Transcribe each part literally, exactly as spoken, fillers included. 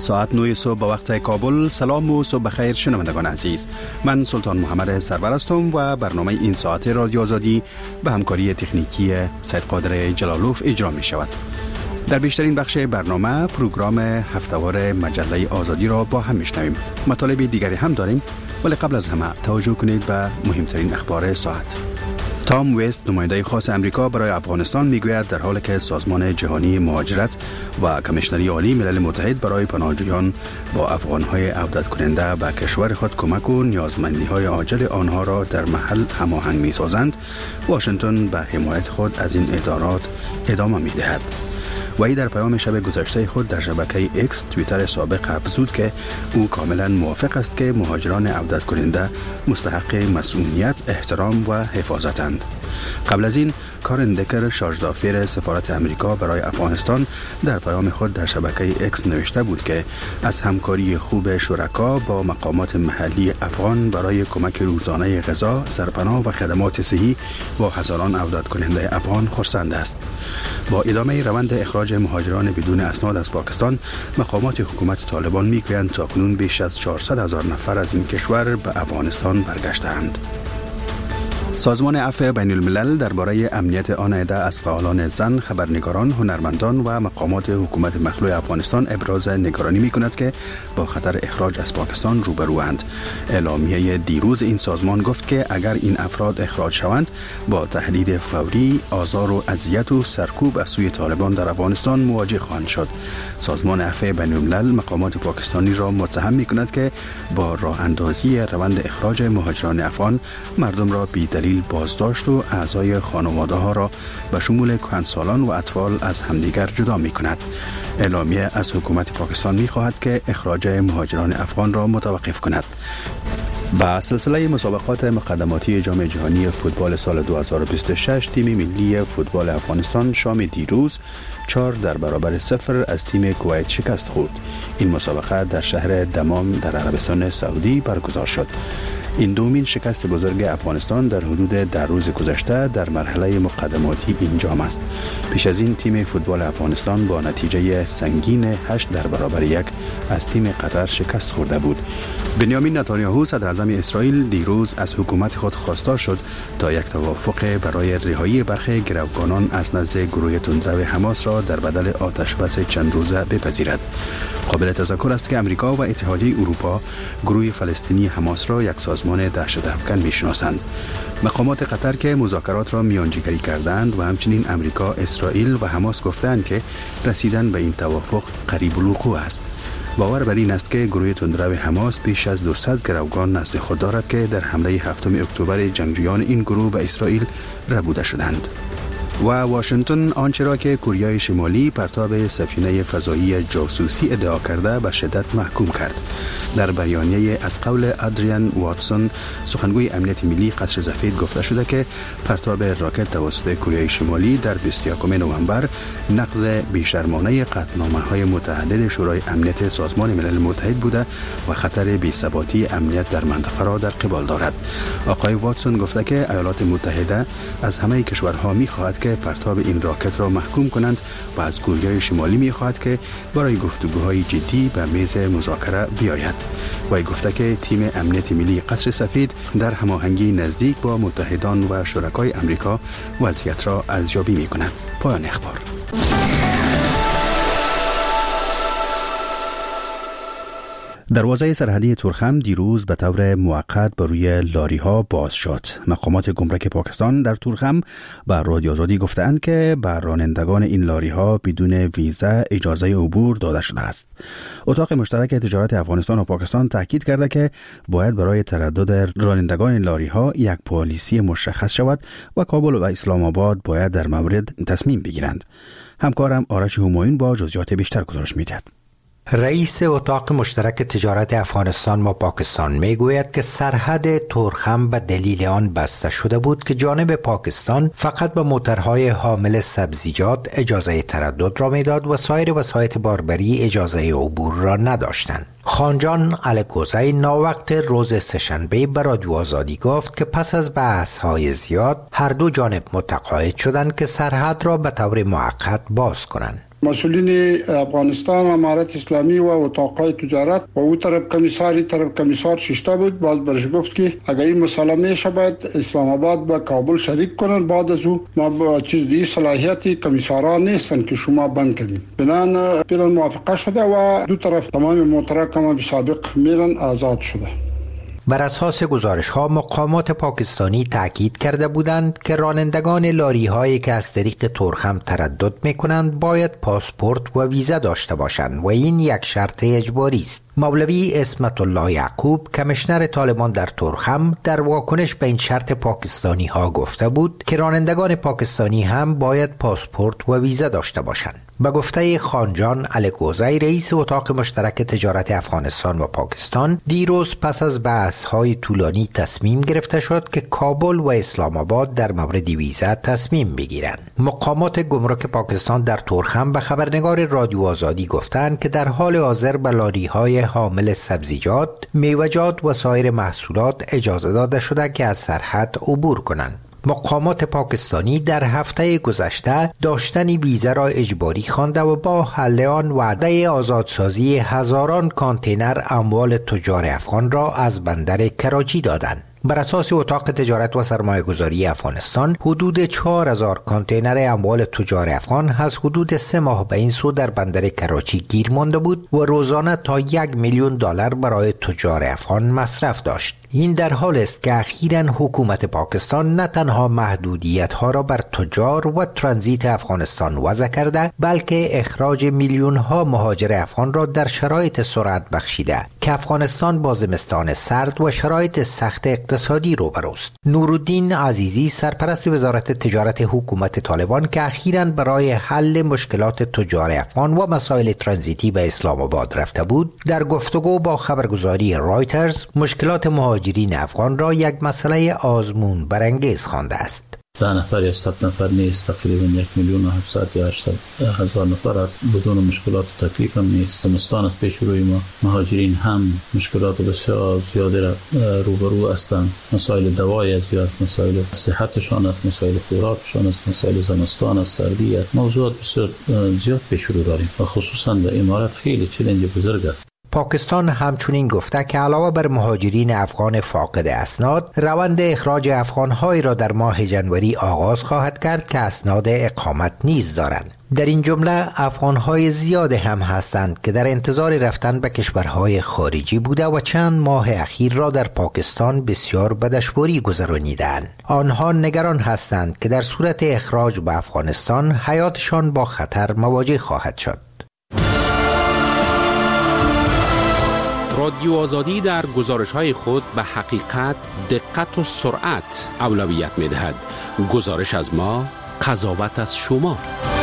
ساعت نه صبح به وقت کابل. سلام و صبح بخیر شنوندگان عزیز. من سلطان محمد سرور هستم و برنامه این ساعت رادیو آزادی به همکاری تکنیکی سید قادر جلالوف اجرا می شود. در بیشترین بخش برنامه پروگرام هفته‌وار مجله آزادی را با هم میشنویم. مطالب دیگری هم داریم، ولی قبل از همه توجه کنید به مهمترین اخبار ساعت. تام وست، نماینده خاص امریکا برای افغانستان، میگوید در حالی که سازمان جهانی مهاجرت و کمیشنری عالی ملل متحد برای پناهجویان با افغان‌های عودت کننده به کشور خود کمک و نیازمندی‌های عاجل آنها را در محل هماهنگ می‌سازند، واشنگتن به حمایت خود از این ادارات ادامه می‌دهد. وی در پیام شب گذشته خود در شبکه ایکس توییتر سابق افزود که او کاملا موافق است که مهاجران عودت کننده مستحق مسئولیت، احترام و حفاظتند. قبل از این کارن دکر، شارژدافیر سفارت امریکا برای افغانستان، در پیام خود در شبکه ایکس نوشته بود که از همکاری خوب شرکا با مقامات محلی افغان برای کمک روزانه غذا، سرپناه و خدمات صحی با هزاران عودت کننده افغان خرسند است. با ادامه روند اخراج مهاجران بدون اسناد از پاکستان، مقامات حکومت طالبان میگویند تاکنون بیش از چهارصد هزار نفر از این کشور به افغانستان برگشتند. سازمان عفو بین الملل درباره امنیت آن عده از فعالان زن، خبرنگاران، هنرمندان و مقامات حکومت مخلوع افغانستان ابراز نگرانی می کند که با خطر اخراج از پاکستان روبروند. اعلامیه دیروز این سازمان گفت که اگر این افراد اخراج شوند، با تهدید فوری، آزار و اذیت و سرکوب از سوی طالبان در افغانستان مواجه خواهند شد. سازمان عفو بین الملل مقامات پاکستانی را متهم می کند که با راه اندازی روند اخراج مهاجران افغان، مردم را بی دلیل بازداشت و اعضای خانواده ها را به شمول کهنسالان و اطفال از همدیگر جدا می کند. اعلامیه از حکومت پاکستان می خواهد که اخراج مهاجران افغان را متوقف کند. با سلسله مسابقات مقدماتی جام جهانی فوتبال سال دو هزار و بیست و شش، تیم ملی فوتبال افغانستان شام دیروز چهار در برابر صفر از تیم کویت شکست خورد. این مسابقه در شهر دمام در عربستان سعودی برگزار شد. این دومین شکست بزرگ افغانستان در حدود در روز گذشته در مرحله مقدماتی این جام است. پیش از این تیم فوتبال افغانستان با نتیجه سنگین هشت در برابر یک از تیم قطر شکست خورده بود. بنیامین نتانیاهو، صدر اعظم اسرائیل، دیروز از حکومت خود خواستار شد تا یک توافق برای رهایی برخی گروگانان از نزد گروه تندرو حماس را در بدل آتش بس چند روزه بپذیرد. قابل تذکر است که امریکا و اتحادیه اروپا گروه فلسطینی حماس را یک سازمان دهشت افکن میشناسند. مقامات قطر که مذاکرات را میانجیگری کردند و همچنین امریکا، اسرائیل و حماس گفتند که رسیدن به این توافق قریب الوقوع است. باور بر این است که گروه تندرو حماس بیش از دویست گروگان نزد خود دارد که در حمله هفتم اکتبر جنگجویان این گروه به اسرائیل ربوده شدند. و واشنگتن آنچه را که کره شمالی پرتاب سفینه فضایی جاسوسی ادعا کرده به شدت محکوم کرد. در بیانیه از قول ادریان واتسون، سخنگوی امنیت ملی قصر سفید، گفته شده که پرتاب راکت توسط کره شمالی در بیست و یکم نوامبر نقض بیشرمانه قطعنامه‌های متعدد شورای امنیت سازمان ملل متحد بوده و خطر بی‌ثباتی امنیت در منطقه را در قبال دارد. آقای واتسون گفته که ایالات متحده از همه کشورها می‌خواهد که پرتاب این راکت را محکوم کنند و از کره شمالی می‌خواهد که برای گفتگوهای جدی به میز مذاکره بیاید. وی گفته که تیم امنیت ملی قصر سفید در هماهنگی نزدیک با متحدان و شرکای امریکا وضعیت را ارزیابی می‌کند. پایان اخبار. دروازه سرحدی تورخم دیروز به طور موقت بر روی لاری ها باز شد. مقامات گمرک پاکستان در تورخم به رادیو آزادی گفتند که به رانندگان این لاری ها بدون ویزا اجازه عبور داده شده است. اتاق مشترک تجارت افغانستان و پاکستان تاکید کرده که باید برای تردد رانندگان این لاری ها یک پالیسی مشخص شود و کابل و اسلام آباد باید در مورد تصمیم بگیرند. همکارم آرش همایون با جزئیات بیشتر گزارش می‌دهد. رئیس اتاق مشترک تجارت افغانستان و پاکستان میگوید که سرحد تورخم به دلیل آن بسته شده بود که جانب پاکستان فقط به موترهای حامل سبزیجات اجازه تردد را میداد و سایر وسایط باربری اجازه عبور را نداشتند. خانجان الکوزی ناوقت روز سه‌شنبه به رادیو آزادی گفت که پس از بحث‌های زیاد هر دو جانب متقاعد شدند که سرحد را به طور موقت باز کنند. مسئولین افغانستان، امارت اسلامی و اتاقای تجارت و او طرف کمیساری طرف کمیسار ششتا بود. باز برش گفت که اگر این مسئله میشه باید اسلام آباد با کابل شریک کنن. بعد از او ما با چیز دی صلاحیتی کمیساران نیستن که شما بند کردیم. بنان پیران موافقه شده و دو طرف تمام موترها به سابق میرن آزاد شده. بر اساس گزارش‌ها مقامات پاکستانی تاکید کرده بودند که رانندگان لاری‌هایی که از طریق تورخم تردد می‌کنند باید پاسپورت و ویزا داشته باشند و این یک شرط اجباری است. مولوی اسمت الله یعقوب کمیشنر طالبان در تورخم در واکنش به این شرط پاکستانی‌ها گفته بود که رانندگان پاکستانی هم باید پاسپورت و ویزا داشته باشند. به گفته خانجان الکوزی رئیس اتاق مشترک تجارت افغانستان و پاکستان، دیروز پس از بحث های طولانی تصمیم گرفته شد که کابل و اسلام آباد در مورد ویزا تصمیم بگیرند. مقامات گمرک پاکستان در تورخم به خبرنگار رادیو آزادی گفتند که در حال حاضر به لاری‌های حامل سبزیجات، میوه‌جات و سایر محصولات اجازه داده شده که از سرحد عبور کنند. مقامات پاکستانی در هفته گذشته داشتن ویزا را اجباری خوانده و با حل آن وعده آزادسازی هزاران کانتینر اموال تجار افغان را از بندر کراچی دادند. بر اساس اتاق تجارت و سرمایه‌گذاری افغانستان، حدود چهار هزار کانتینر اموال تجار افغان از حدود سه ماه به این سو در بندر کراچی گیر مانده بود و روزانه تا یک میلیون دلار برای تجار افغان مصرف داشت. این در حال است که اخیراً حکومت پاکستان نه تنها محدودیت‌ها را بر تجار و ترانزیت افغانستان وضع کرده، بلکه اخراج میلیون‌ها مهاجر افغان را در شرایط سرعت بخشیده که افغانستان با زمستان سرد و شرایط سخت اقتصادی روبروست. نورالدین عزیزی سرپرست وزارت تجارت حکومت طالبان که اخیراً برای حل مشکلات تجار افغان و مسائل ترانزیتی به اسلام آباد رفته بود، در گفتگو با خبرگزاری رایترز مشکلات مهاجرین افغان را یک مسئله آزمون برانگیز خوانده است. ده نفر یا صد نفر نیست، تقریبا یک میلیون و هفتصد یا هشتصد هزار نفر است. بدون مشکلات و تکلیف هم نیست. زمستان از پیش روی ما، مهاجرین هم مشکلات بسیار زیاده را روبرو هستند. مسائل دوایی است، یا مسائل صحتشان است، مسائل خوراکشان است، مسائل زمستان است، سردی است. موضوعات بسیار زیاد پیش رو داریم و خصوصا در امارات خیلی چالش بزرگ است. پاکستان همچنین گفته که علاوه بر مهاجرین افغان فاقد اسناد، روند اخراج افغان‌هایی را در ماه ژانویه آغاز خواهد کرد که اسناد اقامت نیز دارند. در این جمله افغان‌های زیاد هم هستند که در انتظار رفتن به کشورهای خارجی بوده و چند ماه اخیر را در پاکستان بسیار به دشواری گذرانیدند. آنها نگران هستند که در صورت اخراج به افغانستان حیاتشان با خطر مواجه خواهد شد. رادیو آزادی در گزارش‌های خود به حقیقت، دقت و سرعت اولویت می‌دهد. گزارش از ما، قضاوت از شما.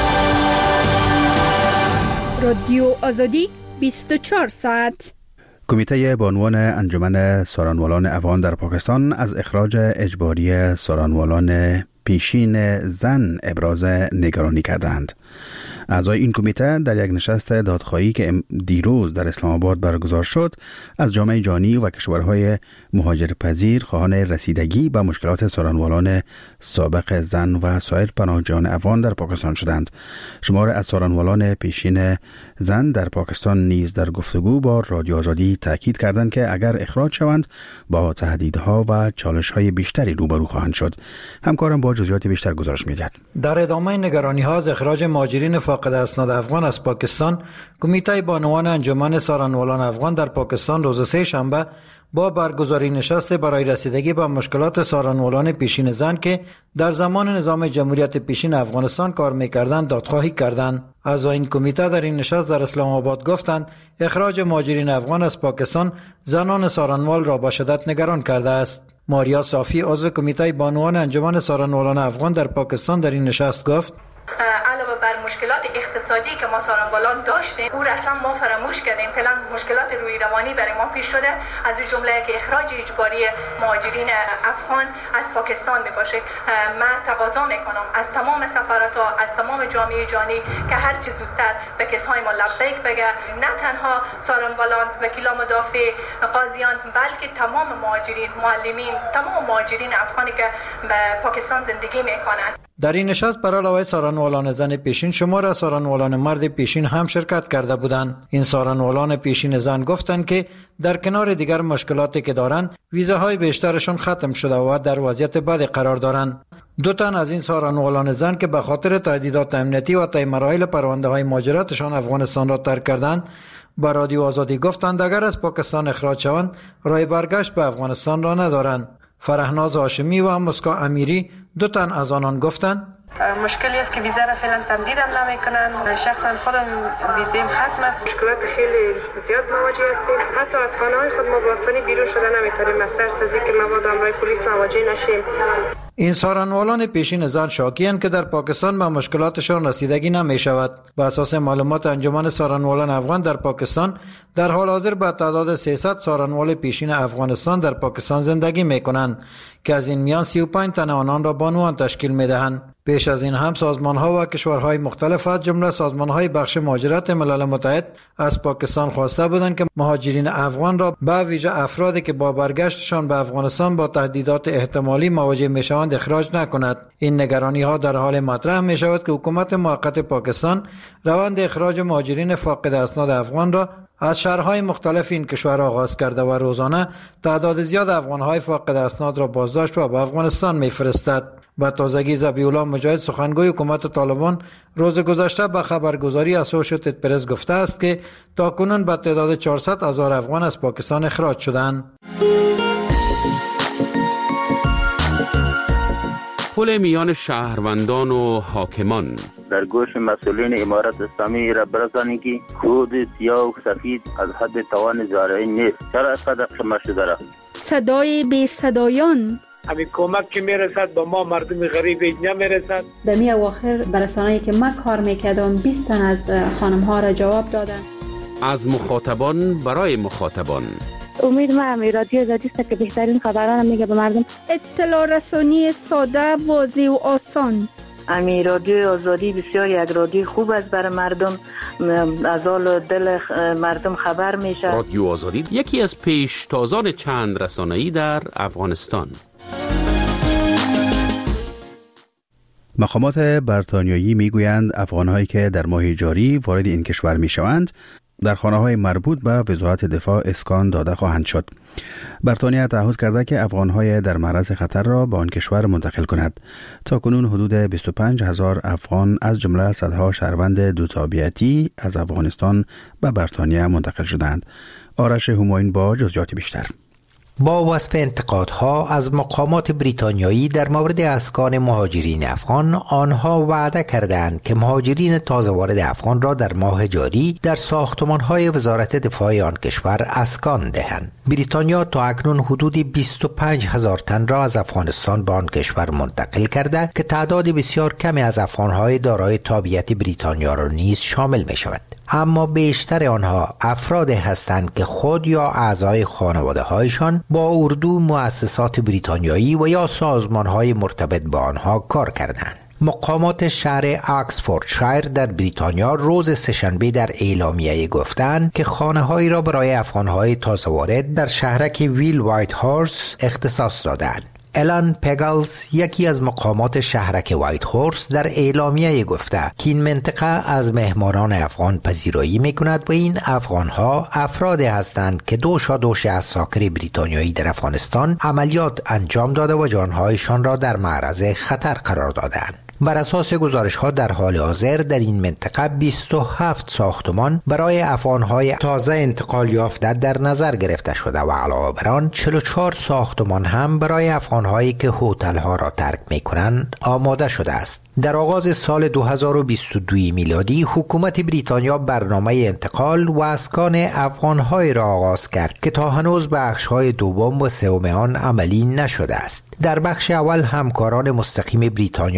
رادیو آزادی بیست و چهار ساعت. کمیته بانوان انجمن سارانوالان افغان در پاکستان از اخراج اجباری سارانوالان پیشین زن ابراز نگرانی کردند. اعضای این کمیته در یک نشست دادخواهی که دیروز در اسلام آباد برگزار شد، از جامعه جهانی و کشورهای مهاجرپذیر خواهان رسیدگی به مشکلات سارانوالان سابق زن و سایر پناهجویان افغان در پاکستان شدند. شمار از سارانوالان پیشین زن در پاکستان نیز در گفتگو با رادیو آزادی تاکید کردند که اگر اخراج شوند با تهدیدها و چالش‌های بیشتری روبرو خواهند شد. همکارم با جزئیات بیشتر گزارش می‌دهد. در ادامه نگرانی‌ها از اخراج مهاجرین فاقد اسناد افغان از پاکستان، کمیته بانوان انجمن سارانوالان افغان در پاکستان روز سه شنبه با برگزاری نشست برای رسیدگی به مشکلات سارانوالان پیشین زن که در زمان نظام جمهوریت پیشین افغانستان کار می‌کردند دادخواهی کردند. از این کمیته در این نشست در اسلام آباد گفتند اخراج مهاجرین افغان از پاکستان زنان سارانوال را با شدت نگران کرده است. ماریا صافی عضو کمیته بانوان انجمن سارانوالان افغان در پاکستان در این نشست گفت علاوه بر مشکلات اقتصادی که ما سارنوالان داشتیم او اصلا ما فراموش کردیم. فعلا مشکلات روی روانی برای ما پیش شده، از این جمله که اخراج اجباری مهاجرین افغان از پاکستان می باشه. من تقاضا میکنم از تمام سفارت ها، از تمام جامعه جهانی که هر چه زودتر به کسای ما لبیک بگه، نه تنها سارنوالان، وکیلان مدافع، قاضیان، بلکه تمام مهاجرین، معلمین، تمام مهاجرین افغانی که به پاکستان زندگی میکنند. در این نشست برای علاوه سارنوالان زن پیشین شمار از سارنوالان مرد پیشین هم شرکت کرده بودند. این سارنوالان پیشین زن گفتند که در کنار دیگر مشکلاتی که دارند ویزاهای بیشترشون ختم شده و در وضعیت بدی قرار دارند. دو تن از این سارنوالان زن که به خاطر تهدیدات امنیتی و طی مراحل پرونده های مهاجرتشان افغانستان را ترک کردند با رادیو آزادی گفتند اگر از پاکستان اخراج شوند راه برگشت به افغانستان را ندارند. فرهناز هاشمی و مسکا امیری دو تن از آنان گفتند مشکلی است که ویزا را فعلا تمدید هم نمیکنن. شخصا خودم ویزیم ختم است. مشکلات خیلی زیاد مواجه هستیم. حتی از خانه های خود ما با آسانی بیرون شده نمیتونیم از ترس از اینکه مبادا امرای پلیس مواجه نشیم. این سارنوالان پیشین زن شاکی‌اند که در پاکستان به مشکلاتشان رسیدگی نمی شود. بر اساس معلومات انجمن سارنوالان افغان در پاکستان در حال حاضر به تعداد سیصد سارنوال پیشین افغانستان در پاکستان زندگی می کنند که از این میان سی و پنج تن آنان را بانوان تشکیل می دهند. پیش از این هم سازمان‌ها و کشورهای مختلف از جمله سازمان‌های بخش مهاجرت ملل متحد از پاکستان خواسته بودند که مهاجرین افغان را به ویژه افرادی که با برگشتشان به افغانستان با تهدیدات احتمالی مواجه می‌شوند اخراج نکند. این نگرانی‌ها در حال مطرح می‌شود که حکومت موقت پاکستان روند اخراج مهاجرین فاقد اسناد افغان را از شهرهای مختلف این کشور آغاز کرده و روزانه تعداد زیاد افغان‌های فاقد اسناد را بازداشت و به افغانستان می‌فرستد. با تازگی ذبیح‌الله مجاهد سخنگوی حکومت طالبان روز گذشته به خبرگزاری اسوشیتد پرس گفته است که تاکنون به تعداد چهارصد هزار افغان از پاکستان اخراج شدند. پل میان شهروندان و حاکمان در گوش مسئولین امارت اسلامی را برسانید که کود سیاه و سفید از حد توان زارعی نیست. چرا اینقدر شما شده را؟ صدای بی صدایان همین کمک که میرسد با ما مردم غریب نمیرسد. در می اواخر برسانه‌ای که من کار میکردم بیست تن از خانم ها را جواب دادن. از مخاطبان برای مخاطبان امید ما همی رادیو آزادی است که بهترین خبران میگه به مردم. اطلاع رسانی ساده، واضح و آسان. امی رادیو آزادی بسیار یک رادیو خوب است برای مردم، از حال دل مردم خبر میشه. رادیو آزادی یکی از پیشتازان چند رسانه‌ای در افغانستان. مقامات بریتانیایی میگویند افغان‌هایی که در ماه جاری وارد این کشور میشوند در خانه‌های مربوط به وزارت دفاع اسکان داده خواهند شد. بریتانیا تعهد کرده که افغان‌های در معرض خطر را به آن کشور منتقل کند. تاکنون حدود بیست و پنج هزار افغان از جمله صدها شهروند دو تابعیتی از افغانستان به بریتانیا منتقل شدند. آرش همایون با جزئیات بیشتر. با وصف انتقادها از مقامات بریتانیایی در مورد اسکان مهاجرین افغان، آنها وعده کردند که مهاجرین تازه وارد افغان را در ماه جاری در ساختمان‌های وزارت دفاع آن کشور اسکان دهند. بریتانیا تا اکنون حدود بیست و پنج هزار تن را از افغانستان به آن کشور منتقل کرده که تعداد بسیار کمی از افغان‌های دارای تابعیت بریتانیا را نیز شامل می شود. اما بیشتر آنها افرادی هستند که خود یا اعضای خانواده‌هایشان با اردو، مؤسسات بریتانیایی و یا سازمان‌های مرتبط با آنها کار کردند. مقامات شهر اکسفوردشایر در بریتانیا روز سه‌شنبه در اعلامیه گفتند که خانه‌هایی را برای افغان‌های تازه وارد در شهرک ویل وایت هورس اختصاص دادند. الان پگلز، یکی از مقامات شهرک وایت هورس، در اعلامیه گفته که این منطقه از مهمانان افغان پذیرایی میکند و این افغانها افرادی هستند که دوشا دوش عساکر بریتانیایی در افغانستان عملیات انجام داده و جانهایشان را در معرض خطر قرار دادند. بر اساس گزارش ها در حال حاضر در این منطقه بیست و هفت ساختمان برای افغان‌های تازه انتقال یافته در نظر گرفته شده و علاوه بر آن چهل و چهار ساختمان هم برای افغان‌هایی که هتل‌ها را ترک می‌کنند آماده شده است. در آغاز سال دو هزار و بیست و دو میلادی حکومت بریتانیا برنامه انتقال و اسکان افغان‌های را آغاز کرد که تا هنوز بخش‌های دوم و سوم آن عملی نشده است. در بخش اول همکاران مستقیم بریتانیا در افغانستان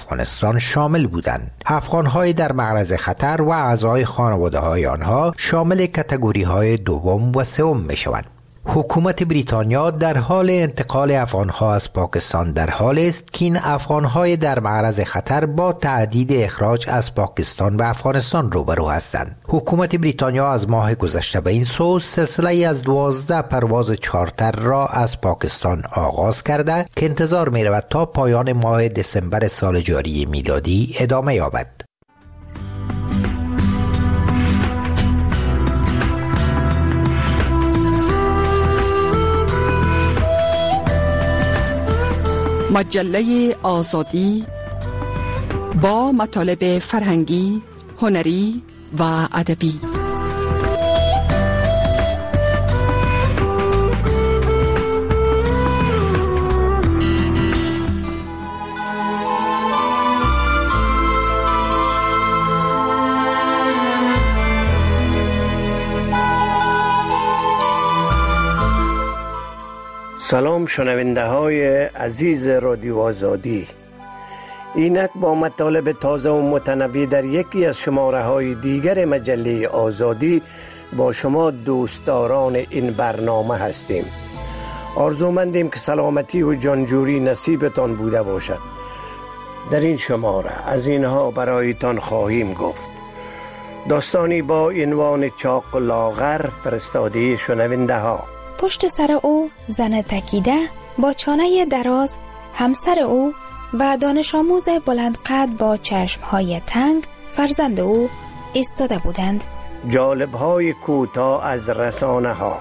افغانستان شامل بودند. افغان‌های در معرض خطر و اعضای خانواده‌های آنها شامل کاتگوری‌های دوم و سوم می‌شوند. حکومت بریتانیا در حال انتقال افغانها از پاکستان در حال است که این افغانهای در معرض خطر با تهدید اخراج از پاکستان و افغانستان روبرو هستند. حکومت بریتانیا از ماه گذشته به این سو سلسله از دوازده پرواز چارتر را از پاکستان آغاز کرده که انتظار می رود تا پایان ماه دسامبر سال جاری میلادی ادامه یابد. مجله آزادی با مطالب فرهنگی، هنری و ادبی. سلام شنونده های عزیز رادیو آزادی. اینک با مطالب تازه و متنوع در یکی از شماره های دیگر مجله آزادی با شما دوستداران این برنامه هستیم. آرزومندیم که سلامتی و جانجوری نصیبتان بوده باشد. در این شماره از اینها برایتان خواهیم گفت. داستانی با عنوان چاق و لاغر فرستاده شنونده ها. پشت سر او زن تکیده با چانه دراز، همسر او و دانش آموز بلند قد با چشمهای تنگ فرزند او ایستاده بودند. جالب‌های کوتاه از رسانه ها.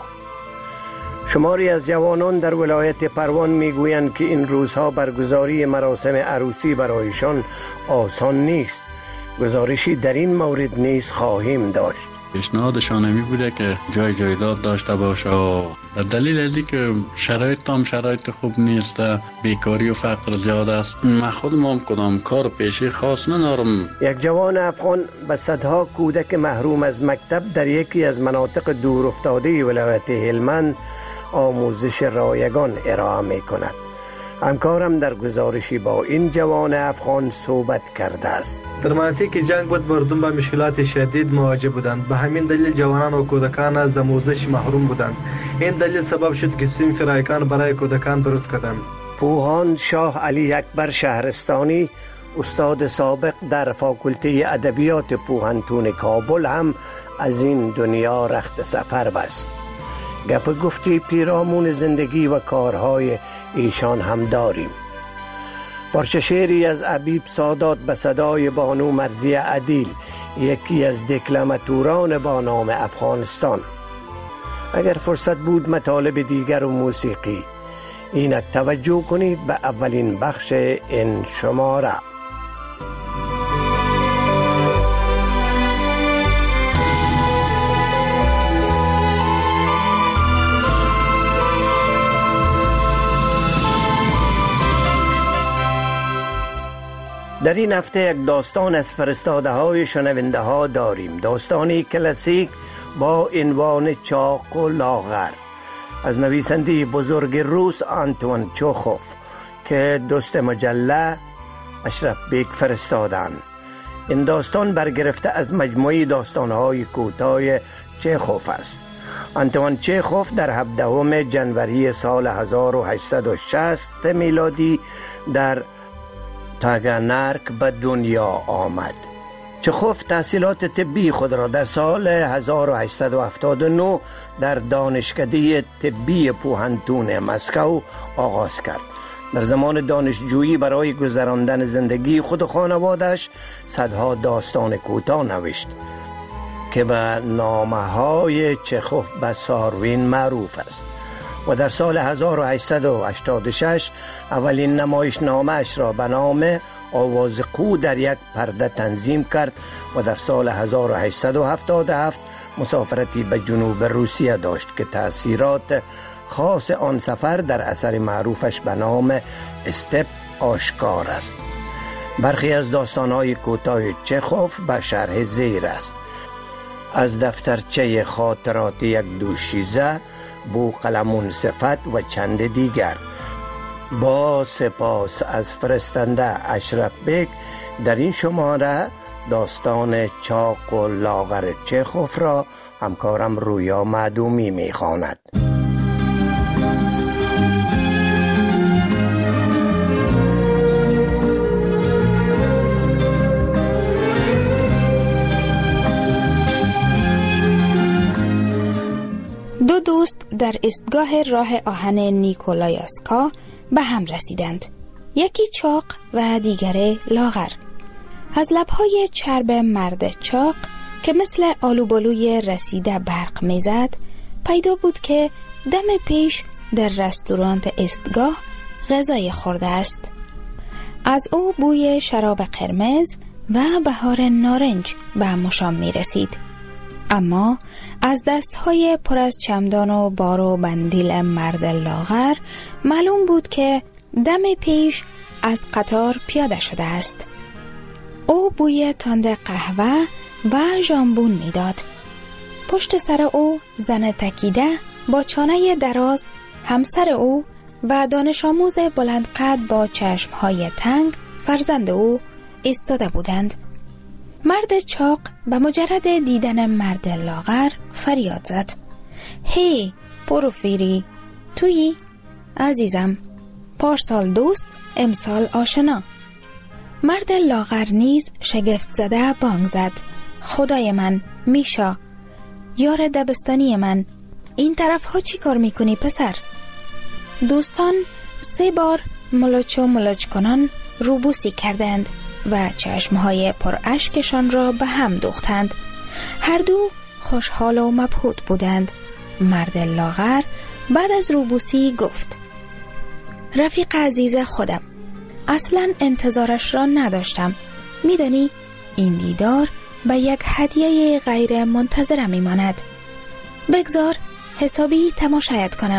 شماری از جوانان در ولایت پروان میگویند که این روزها برگزاری مراسم عروسی برایشان آسان نیست. گزارشی در این مورد نیز خواهیم داشت. پیشنهادشان همی بوده که جای جایداد داشته باشه و به دلیل ازی که شرایط هم شرایط خوب نیست، بیکاری و فقر زیاد است. من خودم هم کدام کار پیشی خاص ندارم. یک جوان افغان به صدها کودک محروم از مکتب در یکی از مناطق دور افتاده ولایت هلمند آموزش رایگان ارائه می کند. همکارم در گزارشی با این جوان افغان صحبت کرده است. در مناطقی که جنگ بود مردم با مشکلات شدید مواجه بودند. به همین دلیل جوانان و کودکان از آموزش محروم بودند. این دلیل سبب شد که صنف رایگان برای کودکان درست کردند. پوهان شاه علی اکبر شهرستانی، استاد سابق در فاکولته ادبیات پوهنتون کابل، هم از این دنیا رخت سفر بست. گپ گفتی پیرامون زندگی و کارهای ایشان هم داریم. پارچه شعری از ابیب سادات به صدای بانو مرزی عدیل، یکی از دکلماتوران با نام افغانستان. اگر فرصت بود مطالب دیگر و موسیقی. اینک توجه کنید به اولین بخش این شماره. در این هفته یک داستان از فرستاده های شنونده ها داریم. داستانی کلاسیک با عنوان چاق و لاغر از نویسنده بزرگ روس آنتوان چخوف که دوست مجله اشرف بیگ فرستادن. این داستان برگرفته از مجموعه داستانهای کوتاه چخوف است. آنتوان چخوف در هفدهم جنوری سال هزار و هشتصد و شصت میلادی در تاگانرک به دنیا آمد. چخوف تحصیلات طبی خود را در سال هزار و هشتصد و هفتاد و نه در دانشکده طبی پوهنتون مسکو آغاز کرد. در زمان دانشجویی برای گذراندن زندگی خود و خانوادش صدها داستان کوتاه نوشت که به نامه های چخوف به ساروین معروف است و در سال هزار و هشتصد و هشتاد و شش اولین نمایش نامه اش را به نام آواز قو در یک پرده تنظیم کرد و در سال هزار و هشتصد و هفتاد و هفت مسافرتی به جنوب روسیه داشت که تأثیرات خاص آن سفر در اثر معروفش به نام استپ آشکار است. برخی از داستانهای کوتاه چخوف به شرح زیر است: از دفترچه خاطرات یک دوشیزه، بو قلمون صفت و چند دیگر. با سپاس از فرستنده اشرف بیگ در این شماره داستان چاق و لاغر چخوف را همکارم رویا معدومی می خواند. دو دوست در ایستگاه راه آهن نیکولایاسکا به هم رسیدند. یکی چاق و دیگری لاغر. از لبهای چرب مرد چاق که مثل آلوبالوی رسیده برق میزد پیدا بود که دم پیش در رستوران ایستگاه غذای خورده است. از او بوی شراب قرمز و بهار نارنج به مشام می رسید. اما از دستهای پر از چمدان و بار و بندیل مرد لاغر معلوم بود که دم پیش از قطار پیاده شده است. او بوی تند قهوه و ژامبون میداد. پشت سر او زن تکیده با چانه دراز، همسر او و دانش آموز بلند قد با چشمهای تنگ فرزند او ایستاده بودند. مرد چاق به مجرد دیدن مرد لاغر فریاد زد: هی پروفیری، تویی؟ عزیزم، پارسال دوست امسال آشنا. مرد لاغر نیز شگفت زده بانگ زد: خدای من، میشا، یار دبستانی من، این طرف ها چی کار میکنی پسر؟ دوستان سه بار ملوچ و ملوچ کنان روبوسی کردند و چشمهای پر اشکشان را به هم دوختند. هر دو خوشحال و مبهوت بودند. مرد لاغر بعد از روبوسی گفت: رفیق عزیز خودم، اصلا انتظارش را نداشتم. میدانی این دیدار به یک هدیه غیر منتظره میماند. بگذار حسابی تماشایت کنم.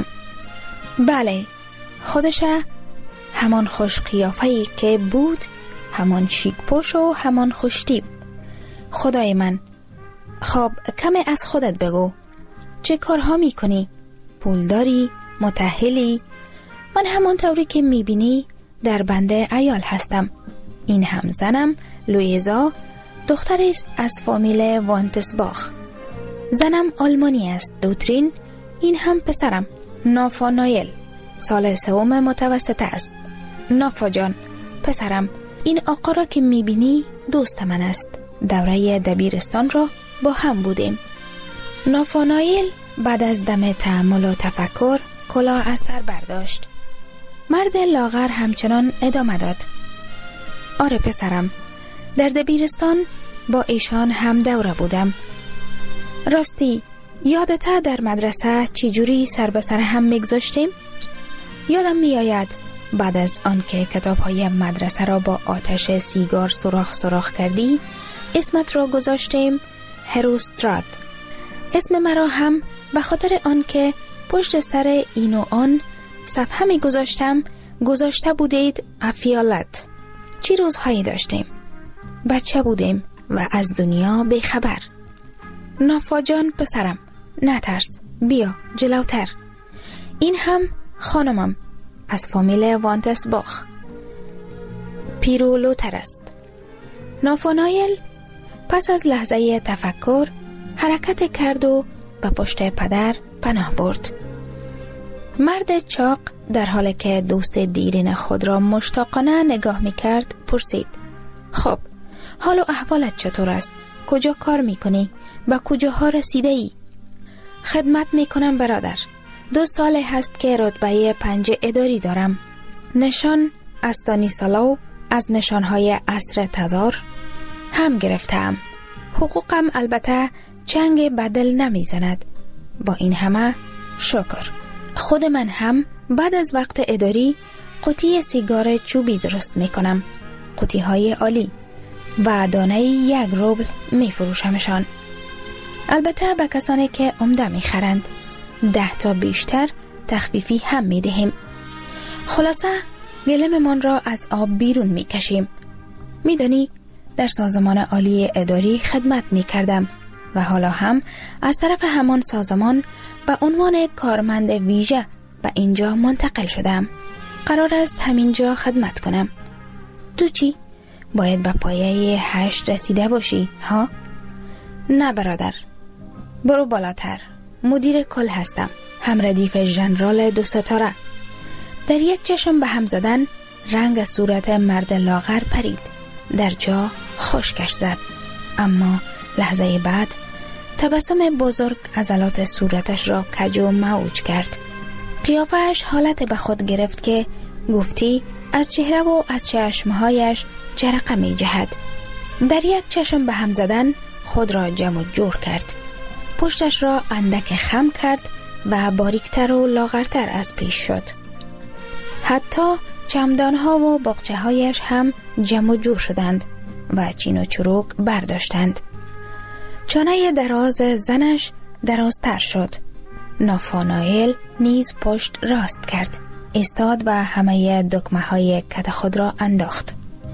بله، خودشه، همان خوش قیافه‌ای که بود، همان شیک پوش و همان خوشتیب. خدای من، خب کمی از خودت بگو. چه کارها میکنی؟ پولداری؟ متأهلی؟ من همان طوری که میبینی در بنده عیال هستم. این هم زنم لویزا، دختر است از فامیل وانتسباخ. زنم آلمانی است، دوترین. این هم پسرم نافانایل، سال سوم متوسطه است. نافا جان، پسرم، این آقا را که میبینی دوست من است. دوره دبیرستان را با هم بودیم. نافانایل بعد از دم تأمل و تفکر کلاه از سر برداشت. مرد لاغر همچنان ادامه داد: آره پسرم، در دبیرستان با ایشان هم دوره بودم. راستی یادته در مدرسه چی جوری سر به سر هم میگذاشتیم؟ یادم میآید بعد از آن که کتاب‌های مدرسه را با آتش سیگار سوراخ سوراخ کردی، اسمت را گذاشتیم هروسترات. اسم مرا هم به خاطر آن که پشت سر این و آن صفحه می گذاشتم گذاشته بودید افیالت. چی روزهایی داشتیم؟ بچه بودیم و از دنیا بیخبر. نافا جان پسرم، نترس، بیا جلوتر. این هم خانمم از فامیل وانتسباخ، پیرولوتر است. نافانایل پس از لحظه تفکر حرکت کرد و به پشت پدر پناه برد. مرد چاق در حالی که دوست دیرین خود را مشتاقانه نگاه می کرد پرسید: خب حال و احوالت چطور است؟ کجا کار می کنی؟ به کجاها رسیده ای؟ خدمت می کنم برادر. دو سال هست که رتبه پنج اداری دارم. نشان استانیسلاو از نشانهای عصر تزار هم گرفتم. حقوقم البته چنگ بدل نمی زند. با این همه شکر. خود من هم بعد از وقت اداری قطعه سیگار چوبی درست می کنم. قطعه های عالی و دانه یک روبل می فروشمشان. البته به کسانی که عمده می خرند ده تا بیشتر تخفیفی هم می دهیم. خلاصه گلم من را از آب بیرون می کشیم. می دانی در سازمان عالی اداری خدمت می کردم و حالا هم از طرف همان سازمان به عنوان کارمند ویژه به اینجا منتقل شدم. قرار است همینجا خدمت کنم. تو چی؟ باید به پایه هشت رسیده باشی ها؟ نه برادر، برو بالاتر. مدیر کل هستم، هم ردیف ژنرال دو ستاره. در یک چشم به هم زدن رنگ صورت مرد لاغر پرید، در جا خشکش زد، اما لحظه بعد تبسم بزرگ عضلات صورتش را کج و معوج کرد. قیافه‌اش حالت به خود گرفت که گفتی از چهره و از چشمهایش جرقه می جهد. در یک چشم به هم زدن خود را جمع جور کرد، پشتش را اندک خم کرد و باریکتر و لاغرتر از پیش شد. حتی چمدانها و باغچه هایش هم جمع جور شدند و چین و چروک برداشتند. چانه دراز زنش درازتر شد. نافانائیل نیز پشت راست کرد، ایستاد و همه دکمه های کت خود را انداخت.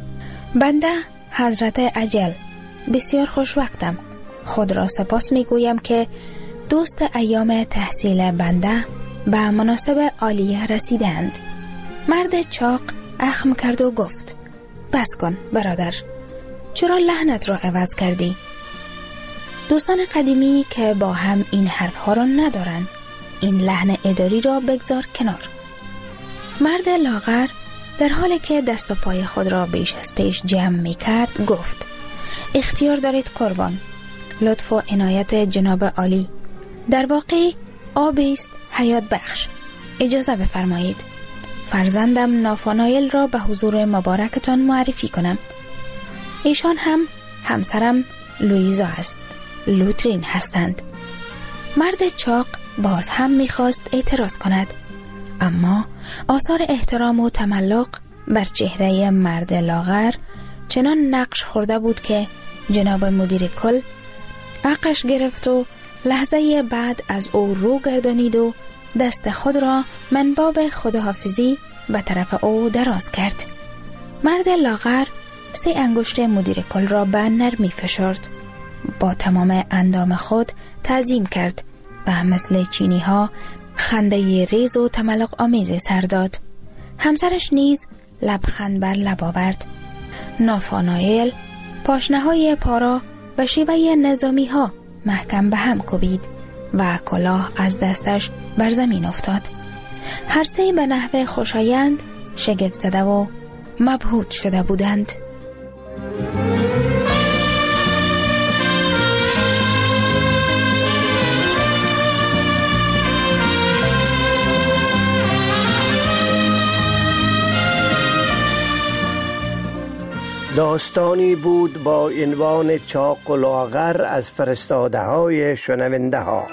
بنده حضرت اجل، بسیار خوش وقتم. خود را سپاس می گویم که دوست ایام تحصیل بنده به مناسب عالیه رسیدند. مرد چاق اخم کرد و گفت بس کن برادر، چرا لحنت را عوض کردی؟ دوستان قدیمی که با هم این حرف ها را ندارند، این لحن اداری را بگذار کنار. مرد لاغر در حالی که دست و پای خود را بیش از پیش جمع می کرد گفت اختیار دارید قربان، لطف و عنایت جناب عالی. در واقع آبی است حیات بخش. اجازه بفرمایید فرزندم نافانائیل را به حضور مبارکتان معرفی کنم. ایشان هم همسرم لویزا است، لوترین هستند. مرد چاق باز هم میخواست اعتراض کند، اما آثار احترام و تملق بر چهره مرد لاغر چنان نقش خورده بود که جناب مدیر کل عقش گرفت و لحظه بعد از او رو گردانید و دست خود را من باب خداحافظی به طرف او دراز کرد. مرد لاغر سه انگشت مدیر کل را به نرمی فشرد، با تمام اندام خود تعظیم کرد و مثل چینی ها خنده ریز و تملق آمیز سر داد. همسرش نیز لبخند بر لب آورد. نافانائیل پاشنه های پارا به شیوه نظامی ها محکم به هم کوبید و کلاه از دستش بر زمین افتاد. هر سه به نحو خوشایند شگفت زده و مبهوت شده بودند. داستانی بود با عنوان چاق و لاغر از فرستاده های شنونده ها.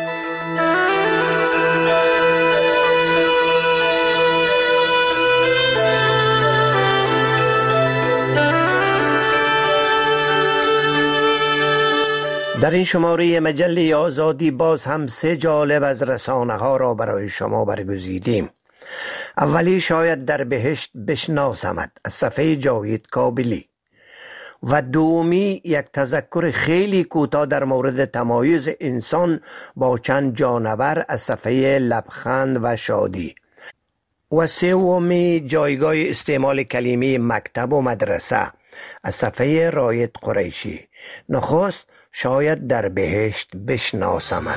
در این شماره مجله آزادی باز هم سه جالب از رسانه ها را برای شما برگزیدیم. اولی شاید در بهشت بشناسمت از صفحه جاوید کابلی و دومی یک تذکر خیلی کوتاه در مورد تمایز انسان با چند جانور از صفحه لبخند و شادی و سومی جایگاه استعمال کلمه مکتب و مدرسه از صفحه رایت قریشی. نخست شاید در بهشت بشناسمت.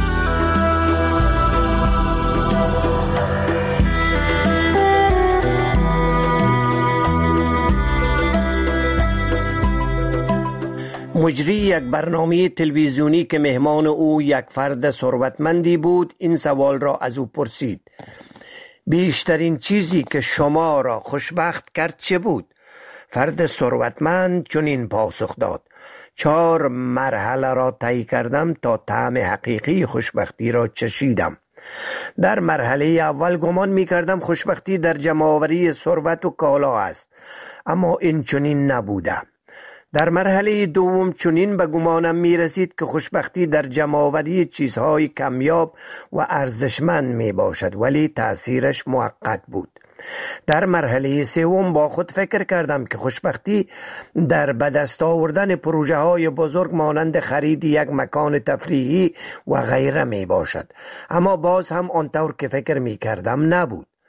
مجری یک برنامه تلویزیونی که مهمان او یک فرد ثروتمندی بود این سوال را از او پرسید: بیشترین چیزی که شما را خوشبخت کرد چه بود؟ فرد ثروتمند چنین پاسخ داد: چهار مرحله را طی کردم تا طعم حقیقی خوشبختی را چشیدم. در مرحله اول گمان می کردم خوشبختی در جمع‌آوری ثروت و کالا است، اما این چنین نبوده. در مرحله دوم چنین به گمانم می رسید که خوشبختی در جمع‌آوری چیزهای کمیاب و ارزشمند می باشد، ولی تأثیرش موقت بود. در مرحله سوم با خود فکر کردم که خوشبختی در به دست آوردن پروژه های بزرگ مانند خرید یک مکان تفریحی و غیره می باشد، اما باز هم آنطور که فکر می کردم نبود.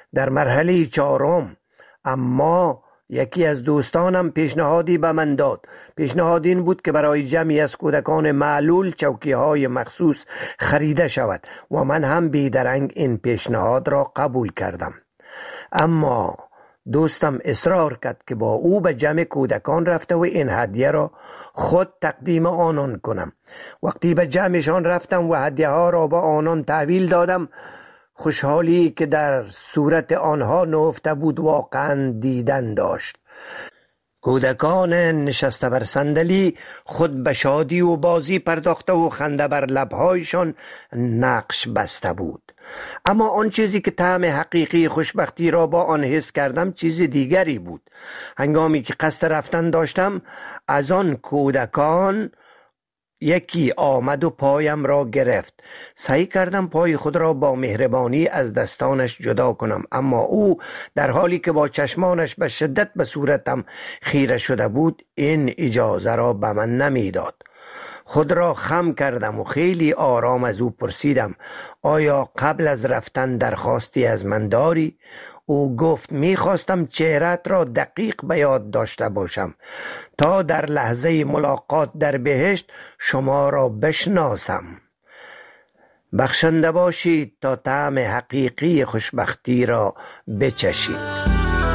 در مرحله چهارم اما یکی از دوستانم پیشنهادی به من داد. پیشنهاد این بود که برای جمعی از کودکان معلول چوکی های مخصوص خریده شود و من هم بیدرنگ این پیشنهاد را قبول کردم. اما دوستم اصرار کرد که با او به جمع کودکان رفته و این هدیه را خود تقدیم آنان کنم. وقتی به جمعشان رفتم و هدیه ها را به آنان تحویل دادم، خوشحالی که در صورت آنها نهفته بود واقعا دیدن داشت. کودکان نشسته بر صندلی خود به شادی و بازی پرداخته و خنده بر لبهایشان نقش بسته بود. اما آن چیزی که طعم حقیقی خوشبختی را با آن حس کردم چیز دیگری بود. هنگامی که قصد رفتن داشتم، از آن کودکان یکی آمد و پایم را گرفت. سعی کردم پای خود را با مهربانی از دستانش جدا کنم، اما او در حالی که با چشمانش به شدت به صورتم خیره شده بود این اجازه را به من نمیداد. خود را خم کردم و خیلی آرام از او پرسیدم آیا قبل از رفتن درخواستی از من داری؟ او گفت میخواستم چهرت را دقیق به یاد داشته باشم تا در لحظه ملاقات در بهشت شما را بشناسم. بخشنده باشید تا طعم حقیقی خوشبختی را بچشید.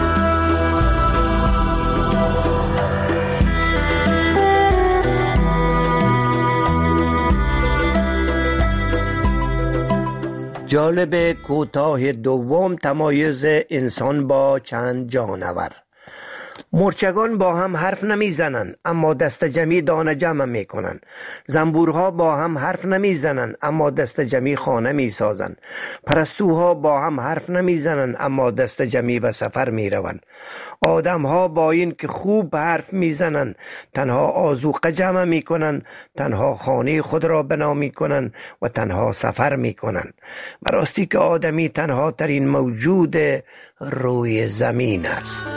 جالب کوتاه دوم، تمایز انسان با چند جانور. مرچگان با هم حرف نمی زنن اما دست جمعی دانه جمع می کنن. زنبورها با هم حرف نمی زنن اما دست جمعی خانه می سازن. پرستوها با هم حرف نمی زنن اما دست جمعی به سفر می رون. آدمها با این که خوب حرف می زنن تنها آذوقه جمع می کنن، تنها خانه خود را بنا می کنن و تنها سفر می کنن. براستی که آدمی تنها ترین موجود روی زمین است.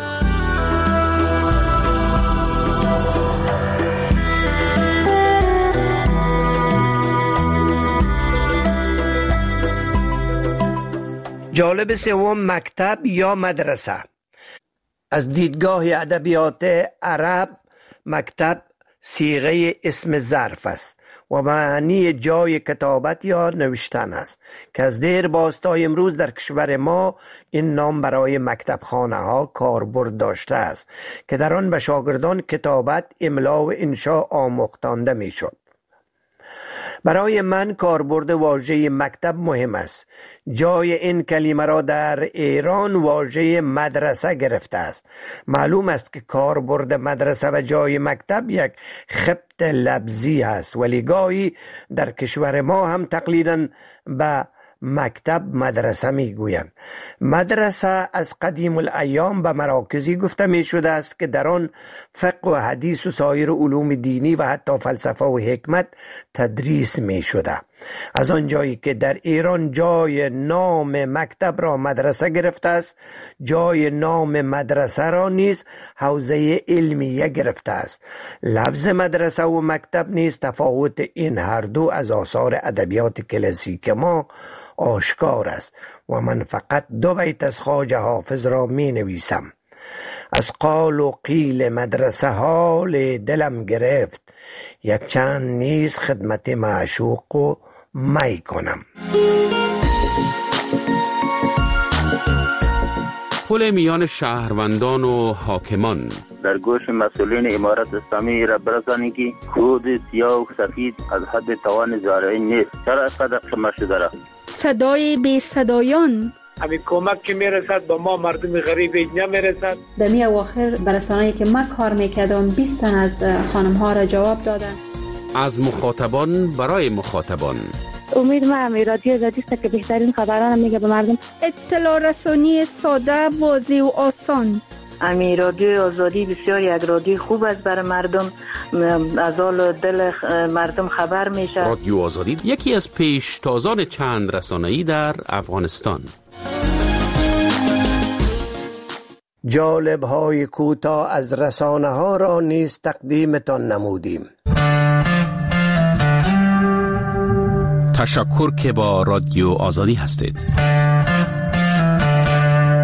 جالب سوم، مکتب یا مدرسه. از دیدگاه ادبیات عرب مکتب صیغه اسم ظرف است و معنی جای کتابت یا نوشتن است که از دیر باز تا امروز در کشور ما این نام برای مکتب خانه ها کاربرد داشته است که در آن به شاگردان کتابت، املا و انشا آموختانده می شد. برای من کاربرد واژه مکتب مهم است. جای این کلمه را در ایران واژه مدرسه گرفته است. معلوم است که کاربرد مدرسه و جای مکتب یک خبط لفظی است، ولی گاهی در کشور ما هم تقلیداً به مکتب مدرسه می گویند. مدرسه از قدیم الایام به مراکزی گفته می شده است که در آن فقه و حدیث و سایر علوم دینی و حتی فلسفه و حکمت تدریس می شده. از آن جایی که در ایران جای نام مکتب را مدرسه گرفته است، جای نام مدرسه را نیز حوزه علمیه گرفته است. لفظ مدرسه و مکتب نیز تفاوت این هر دو از آثار ادبیات کلاسیک ما آشکار است و من فقط دو بیت از خواجه حافظ را می نویسم. از قال و قیل مدرسه حال دلم گرفت، یک چند نیز خدمت معشوق و می کنم. پل میان شهروندان و حاکمان. در گوش مسئولین امارت اسلامی را برسانید که خود سیاه و سفید از حد توان زارعین نیست. چرا اینقدر شمار شده را؟ صدای بی صدایان. همین کمک که میرسد به ما مردم غریب نمیرسد. در می اواخر برسانه‌ای که من کار میکردم بیست تن از خانم ها را جواب دادن. از مخاطبان برای مخاطبان. امید ما همی رادیو آزادی است که بهترین خبران میگه به مردم. اطلاع رسانی ساده، واضح و آسان. امی رادیو آزادی بسیار یک رادیو خوب است برای مردم، از حال دل مردم خبر میشه. رادیو آزادی یکی از پیشتازان چند رسانه‌ای در افغانستان. جالب های کوتاه از رسانه ها را نیز تقدیمتان نمودیم. تشکر که با رادیو آزادی هستید.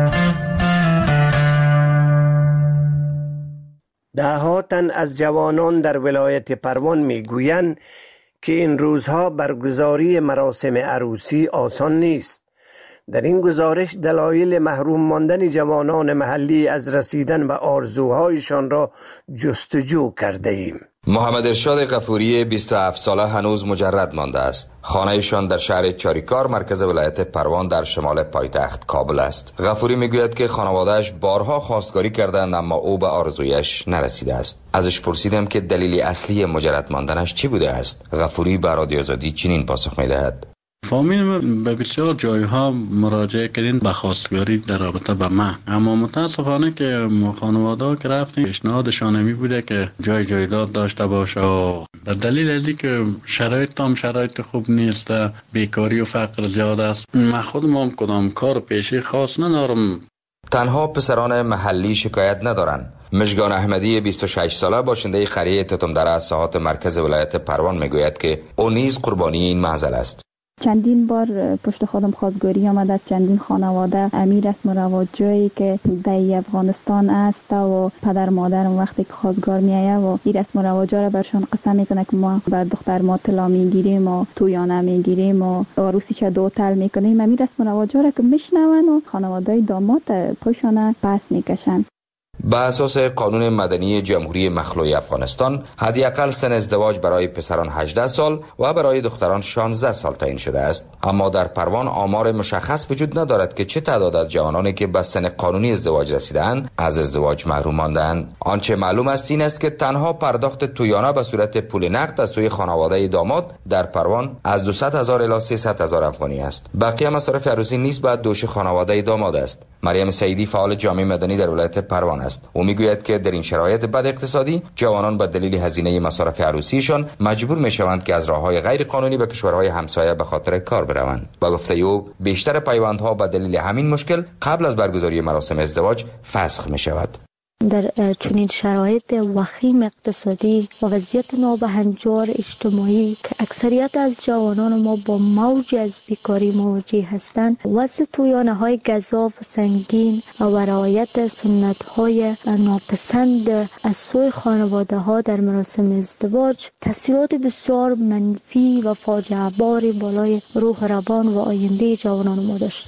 ده ها تن از جوانان در ولایت پروان میگویند که این روزها برگزاری مراسم عروسی آسان نیست. در این گزارش دلایل محروم ماندن جوانان محلی از رسیدن به آرزوهایشان را جستجو کرده ایم. محمد ارشاد غفوری بیست و هفت ساله هنوز مجرد مانده است. خانه‌شان در شهر چاریکار مرکز ولایت پروان در شمال پایتخت کابل است. غفوری میگوید که خانواده‌اش بارها خواستگاری کردند اما او به آرزویش نرسیده است. ازش پرسیدم که دلیل اصلی مجرد ماندنش چی بوده است. غفوری به رادیو آزادی چنین پاسخ میدهد: فامیل من به بسیار جایها مراجعه کردین به خواستگاری در رابطه با من، اما متاسفانه که خانواده که رفتیم پیشنهادشان می بوده که جای جایداد داشته باشه و به دلیل از اینکه شرایط هم شرایط خوب نیست، بیکاری و فقر زیاد است، من خودم هم کدام کار پیشی خاص ندارم. تنها پسران محلی شکایت ندارند. مژگان احمدی بیست و شش ساله باشنده قریه تتمدره از ساحات مرکز ولایت پروان میگوید که او نیز قربانی این معضل است. چندین بار پشت خودم خواستگاری آمده از چندین خانواده. امیر رسم و رواج جایی که در افغانستان است و پدر مادرم وقتی که خواستگار میایه و این رسم و رواج را برشان قسم میکنه که ما بر دختر ما طلا میگیریم و تویانه میگیریم و عروسیش دو تل میکنیم. امیر رسم و رواج را که میشنون و خانواده داماد پشانه پس میکشن. به اساس قانون مدنی جمهوری مخلوع افغانستان حداقل سن ازدواج برای پسران هجده سال و برای دختران شانزده سال تعیین شده است، اما در پروان آمار مشخص وجود ندارد که چه تعداد از جوانانی که به سن قانونی ازدواج رسیدند از ازدواج محروم ماندند. آنچه معلوم است این است که تنها پرداخت تویانه به صورت پول نقد از سوی خانواده داماد در پروان از دویست هزار الی سیصد هزار افغانی است. بقیه مصارف عروسی نیز به دوش خانواده داماد است. مریم سعیدی فعال جامعه مدنی در ولایت پروان است. او میگوید که در این شرایط بد اقتصادی جوانان به دلیل هزینه مصارف عروسیشان مجبور میشوند که از راههای غیر قانونی به کشورهای همسایه به خاطر کار بروند. با گفته او بیشتر پیوندها به دلیل همین مشکل قبل از برگزاری مراسم ازدواج فسخ می شود. در چنین شرایط وخیم اقتصادی و وضعیت نابهنجار اجتماعی که اکثریت از جوانان ما با موج از بیکاری مواجه هستند، وضع تویانه های گزاف و سنگین و رعایت سنت های ناپسند از سوی خانواده ها در مراسم ازدواج تاثیرات بسیار منفی و فاجعه باری بالای روح روان و آینده جوانان ما داشته.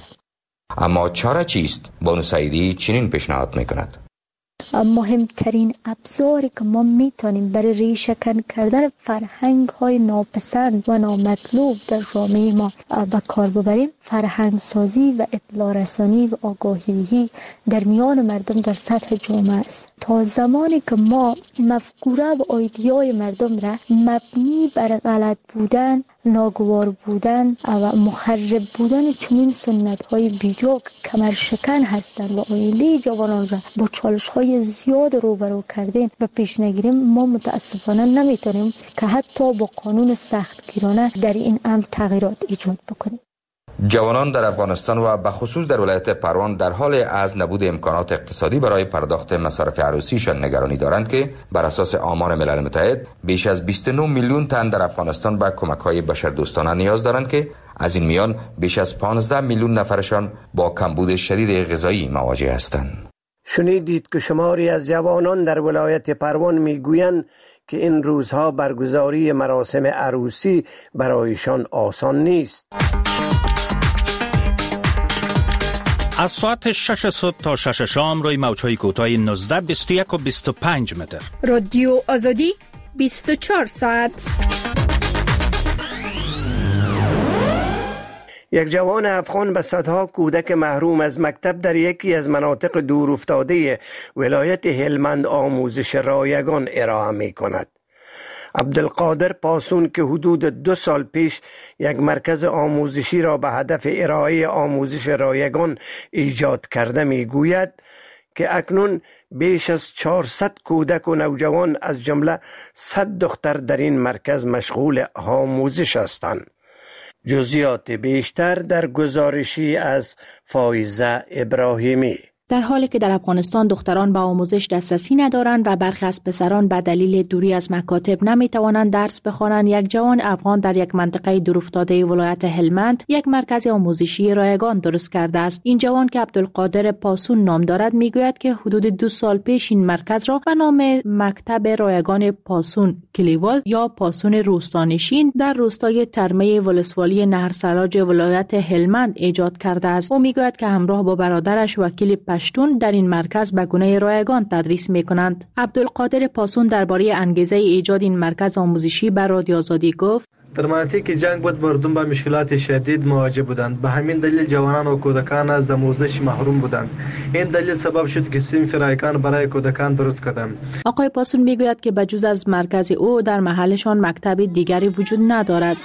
اما چاره چیست؟ بانو سعیدی چنین پیشنهاد میکند: مهمترین ابزاری که ما میتونیم برای ریشه‌کن کردن فرهنگ های ناپسند و نامطلوب در جامعه ما به کار ببریم، فرهنگ سازی و اطلاع رسانی و آگاهی در میان مردم در سطح جامعه است. تا زمانی که ما مفکوره و ایده‌های مردم را مبنی بر غلط بودن، ناگوار بودن و مخرب بودن چنین سنت های بیجا که کمر شکن هستند و آینده جوانان را با چالش های زیاد روبرو کردن و پیش نگیریم، ما متاسفانه نمیتونیم که حتی با قانون سختگیرانه در این امر تغییرات ایجاد بکنیم. جوانان در افغانستان و به خصوص در ولایت پروان در حال از نبود امکانات اقتصادی برای پرداخت مصارف عروسیشان نگرانی دارند که بر اساس آمار ملل متحد بیش از بیست و نه میلیون تن در افغانستان به کمک‌های بشردوستانه نیاز دارند که از این میان بیش از پانزده میلیون نفرشان با کمبود شدید غذایی مواجه هستند. شنیدید که شماری از جوانان در ولایت پروان میگویند که این روزها برگزاری مراسم عروسی برایشان آسان نیست. از ساعت شش صبح تا شش شام روی موج‌های کوتاه نوزده، بیست و یک و بیست و پنج متر. رادیو آزادی بیست و چهار ساعت. یک جوان افغان به صدها کودک محروم از مکتب در یکی از مناطق دور افتاده ولایت هلمند آموزش رایگان ارائه می کند. عبدالقادر پاسون که حدود دو سال پیش یک مرکز آموزشی را به هدف ارائه آموزش رایگان ایجاد کرده می گوید که اکنون بیش از چهارصد کودک و نوجوان از جمله صد دختر در این مرکز مشغول آموزش هستند. جزئیات بیشتر در گزارشی از فایزه ابراهیمی. در حالی که در افغانستان دختران به آموزش دسترسی ندارند و برخی از پسران به دلیل دوری از مکاتب نمیتوانند درس بخوانند، یک جوان افغان در یک منطقه دورافتاده ولایت هلمند یک مرکز آموزشی رایگان درست کرده است. این جوان که عبدالقادر پاسون نام دارد میگوید که حدود دو سال پیش این مرکز را به نام مکتب رایگان پاسون کلیوال یا پاسون روستانشین در روستای ترمه ولسوالی نهرسراج ولایت هلمند ایجاد کرده است. او میگوید که همراه با برادرش وکیل پشتون در این مرکز به گونه رایگان تدریس میکنند. عبدالقادر پاسون درباره انگیزه ایجاد این مرکز آموزشی بر رادیو آزادی گفت: در مناطقی که جنگ بود مردم با مشکلات شدید مواجه بودند. به همین دلیل جوانان و کودکان از آموزش محروم بودند. این دلیل سبب شد که صنف رایگان برای کودکان درست کردم. آقای پاسون میگوید که بجز از مرکز او در محلشان مکتب دیگری وجود ندارد.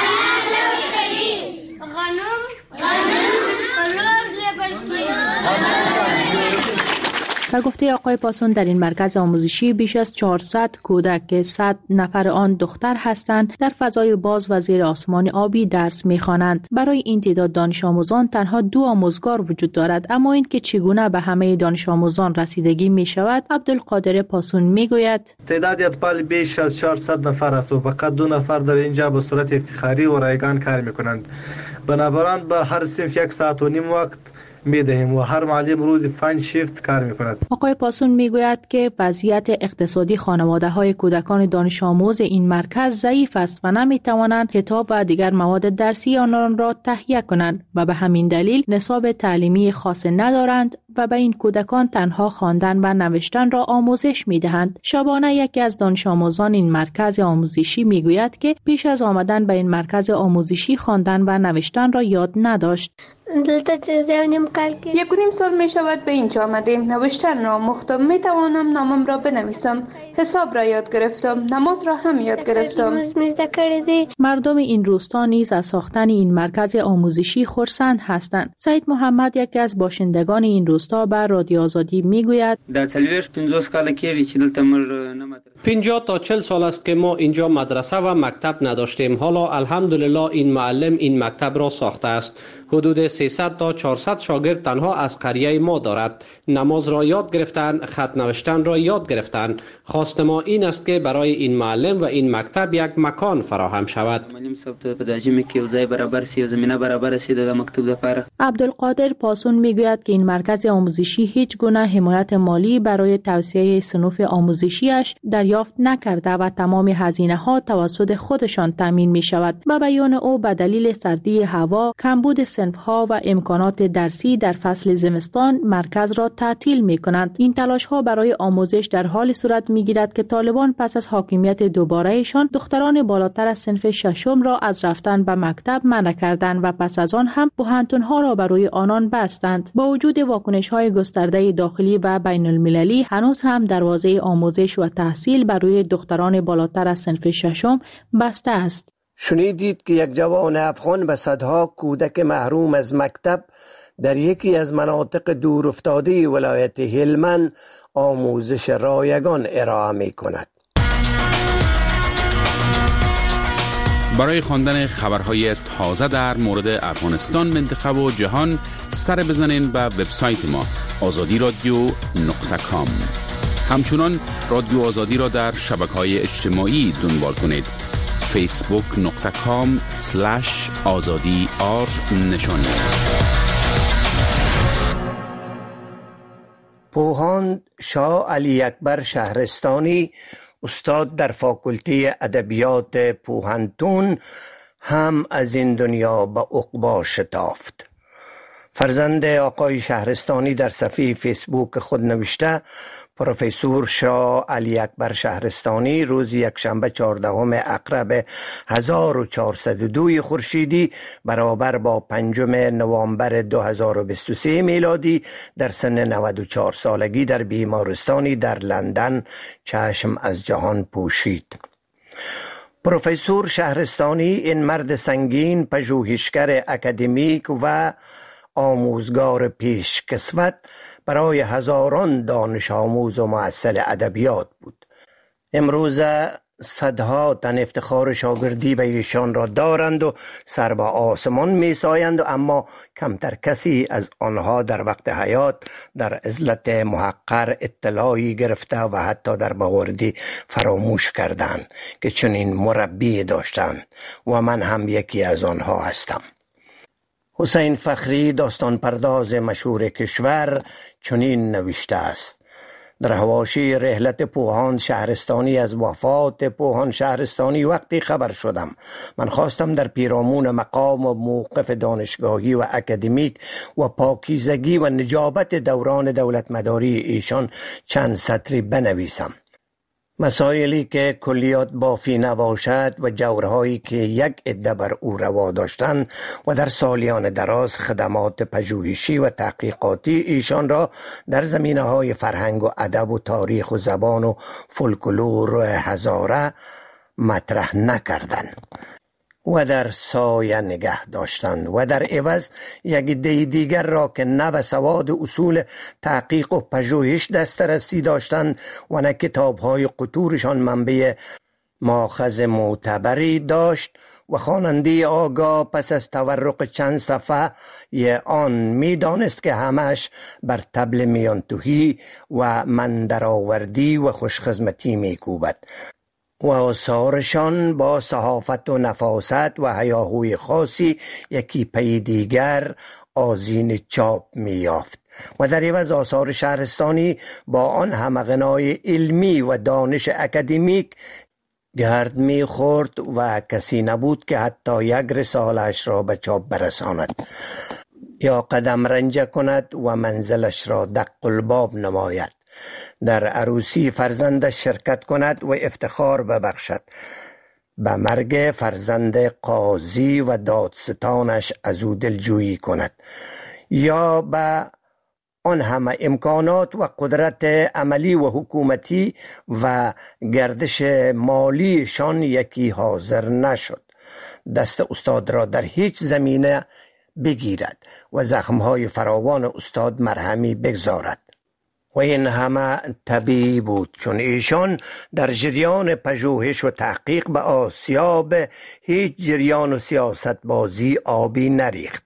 و گفته آقای پاسون در این مرکز آموزشی بیش از چهارصد کودک که صد نفر آن دختر هستند در فضای باز و زیر آسمان آبی درس می‌خوانند. برای این تعداد دانش آموزان تنها دو آموزگار وجود دارد، اما این که چگونه به همه دانش آموزان رسیدگی می شود عبدالقادر پاسون میگوید: تعداد اطفال بیش از چهارصد نفر است و فقط دو نفر در اینجا به صورت افتخاری و رایگان کار می‌کنند. بنابراین به هر صنف یک ساعت و نیم وقت می‌دهیم و هر معلم روزی پنج شیفت کار می‌کند. آقای پاسون میگوید که وضعیت اقتصادی خانواده‌های کودکان دانش آموز این مرکز ضعیف است و نمی‌توانند کتاب و دیگر مواد درسی آنان را تهیه کنند و به همین دلیل نصاب تعلیمی خاص ندارند و به این کودکان تنها خواندن و نوشتن را آموزش می‌دهند. شبانه یکی از دانش آموزان این مرکز آموزشی میگوید که پیش از آمدن به این مرکز آموزشی خواندن و نوشتن را یاد نداشت. یک و نیم سال می شود به اینجا آمدیم. نوشتن را آموختم، می توانم نامم را بنویسم، حساب را یاد گرفتم، نماز را هم یاد گرفتم. مردم این روستا نیز از ساختن این مرکز آموزشی خرسند هستند. سید محمد یکی از باشندگان این روستا بر رادیو آزادی میگوید: در چلویش پنځوس کاله کېږي چې دلته موږ پنجاه تا چهل سال است که ما اینجا مدرسه و مکتب نداشتیم. حالا الحمدلله این معلم این مکتب را ساخته است. حدود سیصد تا چهارصد شاگرد تنها از قریه ما دارد. نماز را یاد گرفتن، خط نوشتن را یاد گرفتن. خواست ما این است که برای این معلم و این مکتب یک مکان فراهم شود. عبدالقادر پاسون میگوید که این مرکز آموزشی هیچ گونه حمایت مالی برای توسعه صنوف آموزشیش دریافت نکرده و تمام هزینه ها توسط خودشان تامین می شود. به بیان او به دلیل سردی هوا، کمبود صنف ها و امکانات درسی در فصل زمستان مرکز را تعطیل می کنند. این تلاش ها برای آموزش در حال صورت می گیرد که طالبان پس از حاکمیت دوبارهشان دختران بالاتر از صنف ششم را از رفتن به مکتب منع کردند و پس از آن هم بوهنتون ها را برای آنان بستند. با وجود واکنش های گسترده داخلی و بین المللی، هنوز هم دروازه آموزش و تحصیل برای دختران بالاتر از صنف ششم بسته است. شنیدید که یک جوان افغان به صدها کودک محروم از مکتب در یکی از مناطق دور افتاده ولایت هلمند آموزش رایگان ارائه می کند. برای خواندن خبرهای تازه در مورد افغانستان، منطقه و جهان سر بزنین به وبسایت ما آزادی رادیو نقطه کام. همچنان رادیو آزادی را در شبکه‌های اجتماعی دنبال کنید. فیسبوک نقطه کام سلش آزادی آر نشانی است. پوهاند شاه علی اکبر شهرستانی، استاد در فاکولته ادبیات پوهنتون، هم از این دنیا به عقبی شتافت. فرزند آقای شهرستانی در صفحه فیسبوک خود نوشته: پروفسور شاه علی اکبر شهرستانی روز یکشنبه چهاردهم اقرب هزار و چهارصد و دو خورشیدی برابر با پنجم نوامبر دو هزار و بیست و سه میلادی در سن نود و چهار سالگی در بیمارستانی در لندن چشم از جهان پوشید. پروفسور شهرستانی این مرد سنگین، پژوهشگر اکادمیک و آموزگار پیشکسوت برای هزاران دانش آموز و محصل ادبیات بود. امروز صدها تن افتخار شاگردی به ایشان را دارند و سر به آسمان می سایند، اما کمتر کسی از آنها در وقت حیات در عزلت محقر اطلاعی گرفته و حتی در باوردی فراموش کردند که چنین مربی داشتند و من هم یکی از آنها هستم. حسین فخری، داستان پرداز مشهور کشور، چنین نوشته است: در حواشی رحلت پوهان شهرستانی از وفات پوهان شهرستانی وقتی خبر شدم. من خواستم در پیرامون مقام و موقف دانشگاهی و اکادمیک و پاکیزگی و نجابت دوران دولت مداری ایشان چند سطری بنویسم. مسائلی که کلیات بافی نباشد و جورهایی که یک عده بر او روا داشتند و در سالیان دراز خدمات پژوهشی و تحقیقاتی ایشان را در زمینه‌های فرهنگ و ادب و تاریخ و زبان و فولکلور و هزاره مطرح نکردند و در سایه نگه داشتند و در عوض یک عده دیگر را که نه به سواد اصول تحقیق و پژوهش دسترسی داشتند و نه کتاب‌های قطورشان منبع ماخذ معتبری داشت و خواننده آگاه پس از تورق چند صفحه ی آن می دانست که همش بر طبل میان توهی و مندرآوردی و خوشخدمتی می کوبد و آثارشان با صحافت و نفاست و هیاهوی خاصی یکی پی دیگر آذین چاپ می یافت و در عوض آثار شهرستانی با آن همغنای علمی و دانش اکادمیک گرد می خورد و کسی نبود که حتی یک رساله‌اش را به چاپ برساند یا قدم رنجه کند و منزلش را دق الباب نماید، در عروسی فرزندش شرکت کند و افتخار ببخشد، به مرگ فرزند قاضی و دادستانش از او دلجویی کند، یا به آن همه امکانات و قدرت عملی و حکومتی و گردش مالیشان یکی حاضر نشد دست استاد را در هیچ زمینه بگیرد و زخمهای فراوان استاد مرهمی بگذارد. و این همه طبیعی بود چون ایشان در جریان پژوهش و تحقیق به آسیاب هیچ جریان و سیاست بازی آبی نریخت،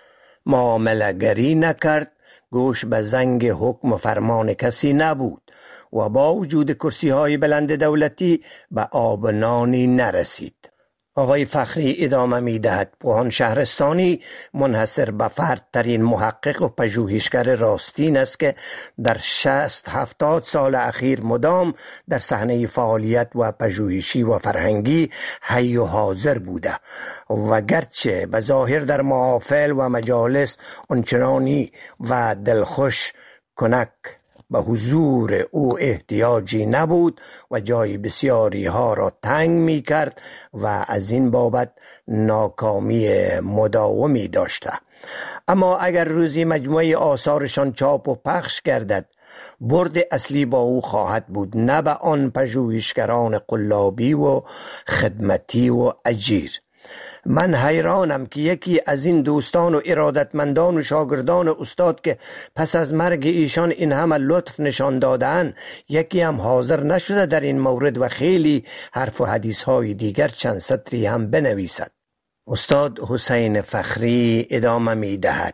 معامله گری نکرد، گوش به زنگ حکم و فرمان کسی نبود و با وجود کرسی های بلند دولتی به آب نانی نرسید. آقای فخری ادامه می دهد: پوهان شهرستانی منحصر به فرد ترین محقق و پژوهشگر راستین است که در شصت هفتاد سال اخیر مدام در صحنه فعالیت و پژوهشی و فرهنگی حی و حاضر بوده و گرچه به ظاهر در محافل و مجالس آنچنانی و دلخوش کنک به حضور او احتیاجی نبود و جای بسیاری ها را تنگ می کرد و از این بابت ناکامی مداومی داشته، اما اگر روزی مجموعه آثارشان چاپ و پخش گردد برد اصلی با او خواهد بود، نه به آن پژوهشگران قلابی و خدمتی و اجیر. من حیرانم که یکی از این دوستان و ارادتمندان و شاگردان استاد که پس از مرگ ایشان این همه لطف نشان دادن یکی هم حاضر نشده در این مورد و خیلی حرف و حدیث های دیگر چند سطری هم بنویسد. استاد حسین فخری ادامه می دهد: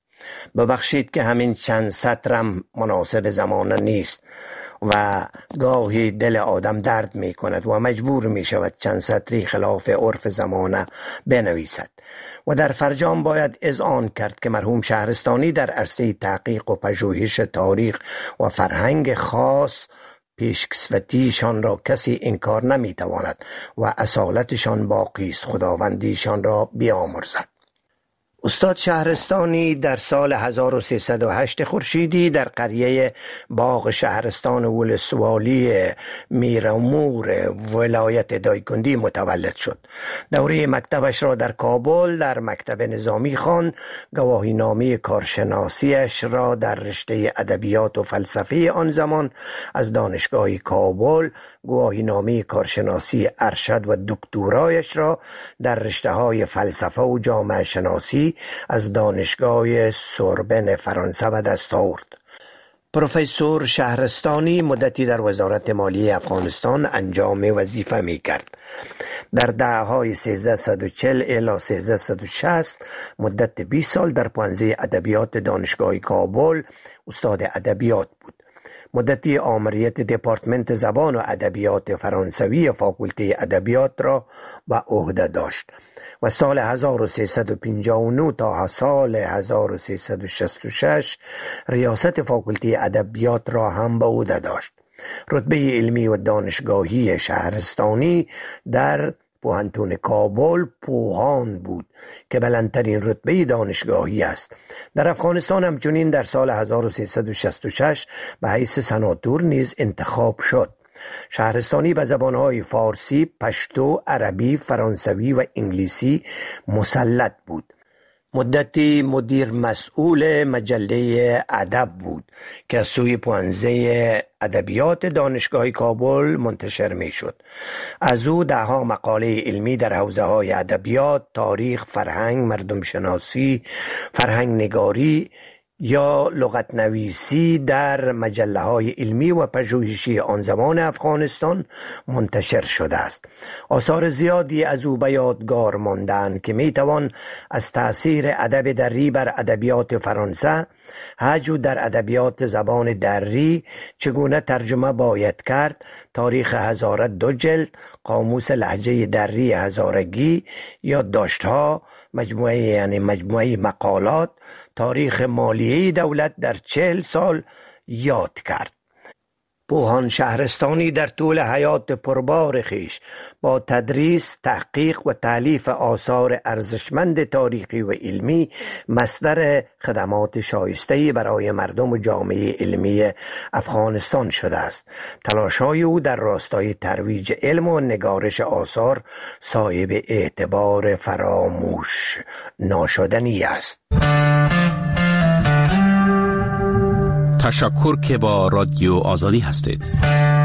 ببخشید که همین چند سطرم مناسب زمانه نیست و گاهی دل آدم درد می کند و مجبور می شود چند سطری خلاف عرف زمانه بنویسد و در فرجام باید اذعان کرد که مرحوم شهرستانی در عرصه تحقیق و پژوهش تاریخ و فرهنگ خاص پیشکسوتیشان را کسی انکار نمی تواند و اصالتشان باقی است، خداوندیشان را بیامرزد. استاد شهرستانی در سال هزار و سیصد و هشت خورشیدی در قریه باغ شهرستان ولسوالی میرامور ولایت دایکندی متولد شد. دوره مکتبش را در کابل در مکتب نظامی خواند. گواهینامه کارشناسیش را در رشته ادبیات و فلسفه آن زمان از دانشگاه کابل، گواهینامه کارشناسی ارشد و دکترایش را در رشته‌های فلسفه و جامعه شناسی از دانشگاه سوربن فرانسه به دست آورد. پروفسور شهرستانی مدتی در وزارت مالیه افغانستان انجام وظیفه می کرد. در دهه‌های سیزده چهل الی سیزده شصت مدت بیست سال در پانزه ادبیات دانشگاه کابل استاد ادبیات بود. مدتی آمریت دپارتمنت زبان و ادبیات فرانسوی فاکولته ادبیات را به عهده داشت و سال هزار و سیصد و پنجاه و نه تا سال هزار و سیصد و شصت و شش ریاست فاکولته ادبیات را هم به عهده داشت. رتبه علمی و دانشگاهی شهرستانی در پوهنتون کابل پوهان بود که بلندترین رتبه دانشگاهی است. در افغانستان همچنین در سال هزار و سیصد و شصت و شش به حیث سناتور نیز انتخاب شد. شهرستانی به زبانهای فارسی، پشتو، عربی، فرانسوی و انگلیسی مسلط بود. مدتی مدیر مسئول مجله ادب بود که از سوی پانزه ادبیات دانشگاه کابل منتشر می شد. از او دهها مقاله علمی در حوزه های ادبیات، تاریخ، فرهنگ، مردم شناسی، فرهنگ نگاری یا لغت نویسی در مجله های علمی و پژوهشی آن زمان افغانستان منتشر شده است. آثار زیادی از او به یادگار ماندند که می توان از تأثیر ادب دری بر ادبیات فرانسه، هجو در ادبیات زبان دری، چگونه ترجمه باید کرد، تاریخ هزاره دو جلد، قاموس لهجه دری هزارگی، یادداشت‌ها، مجموعه یعنی مجموعه مقالات، تاریخ مالیه دولت در چهل سال یاد کرد. پوهان شهرستانی در طول حیات پربار خیش با تدریس، تحقیق و تالیف آثار ارزشمند تاریخی و علمی مصدر خدمات شایسته برای مردم و جامعه علمی افغانستان شده است. تلاش‌های او در راستای ترویج علم و نگارش آثار صاحب اعتبار فراموش ناشدنی است. تشکر که با رادیو آزادی هستید.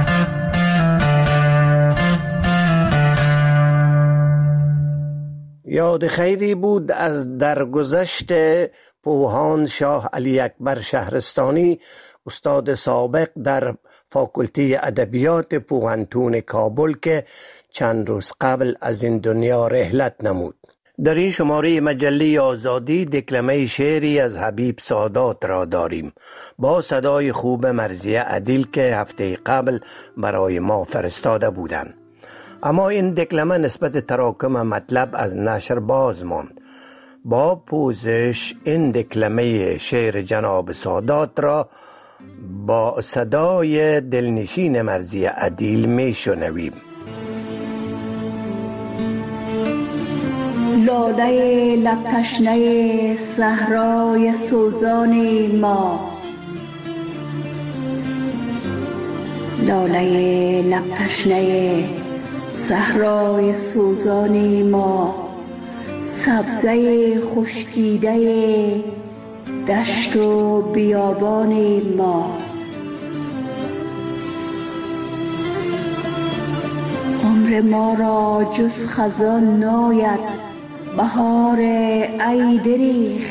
یاد خیری بود از درگذشت پوهان شاه علی اکبر شهرستانی، استاد سابق در فاکولته ادبیات پوهنتون کابل که چند روز قبل از این دنیا رحلت نمود. در این شماره مجله آزادی دکلمه شعری از حبیب سادات را داریم با صدای خوب مرضیه عدیل که هفته قبل برای ما فرستاده بودند. اما این دکلمه نسبت تراکم مطلب از نشر باز ماند. با پوزش این دکلمه شعر جناب سادات را با صدای دلنشین مرضیه عدیل می شنویم. لاله لب تشنه صحرای سوزان ما، لاله لب تشنه صحرای سوزان ما، سبزه خشکیده دشت و بیابان ما. عمر ما را جز خزان ناید بهار ای دریغ،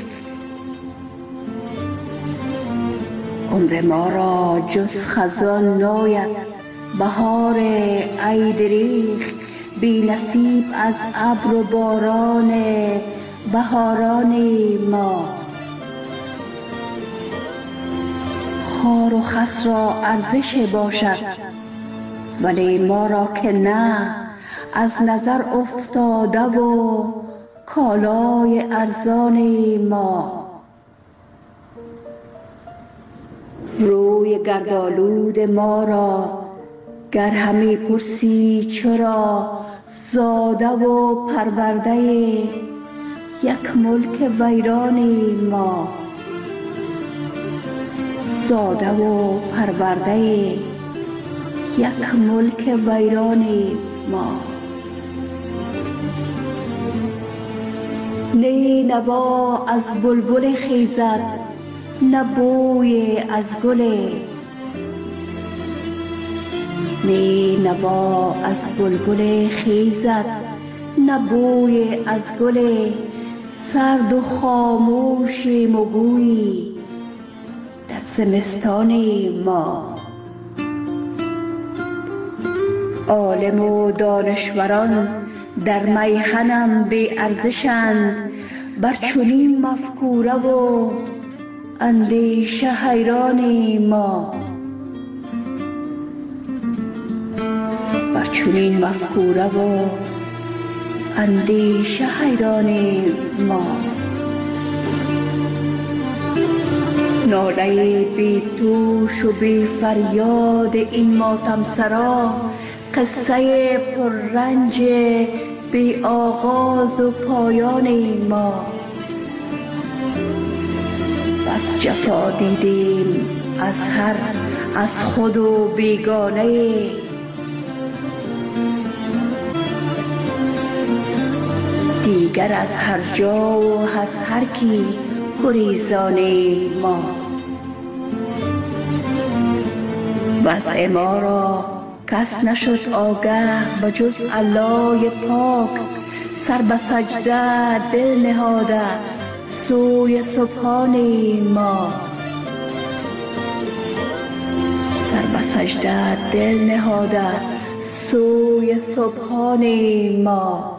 عمر ما را جز خزان ناید بهار ای دریغ، بی نصیب از ابر و باران بهاران ما. خار و خس را ارزش باشد ولی ما را که نه، از نظر افتاده و کالای ارزان ما. روی گردآلود ما را گر همی پرسی چرا، زاده و پرورده یک ملک ویران ما، زاده و پرورده یک ملک ویران ما. نه نوا از بلبل خیزد نه بوی از گل، نه نوا از بلبل خیزد نه بوی از گل، سرد و خاموش مگویی در زمستان ما. عالم و دانشوران در میهنم بی ارزشند، بر چنین مفکوره و اندیشه حیران ما. بر چنین مفکوره و اندیشه حیران ما. ناله بی توش و بی فریاد این ماتم سرا، قصه پررنج بی آغاز و پایان ما. بس جفا دیدیم از هر از خود و بیگانه، دیگر از هر جا و از هر کی گریزان ما. وضع ما را کس نشد آگه به جز الله پاک، سر به سجده دل نهاده سوی سبحان ما. سر به سجده دل نهاده سوی سبحان ما.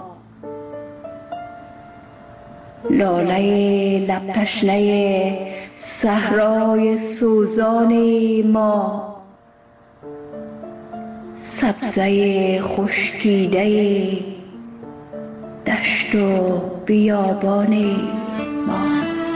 لاله لب تشنه صحرای سوزان ما، سبزه خشکیده دشت و بیابان ما.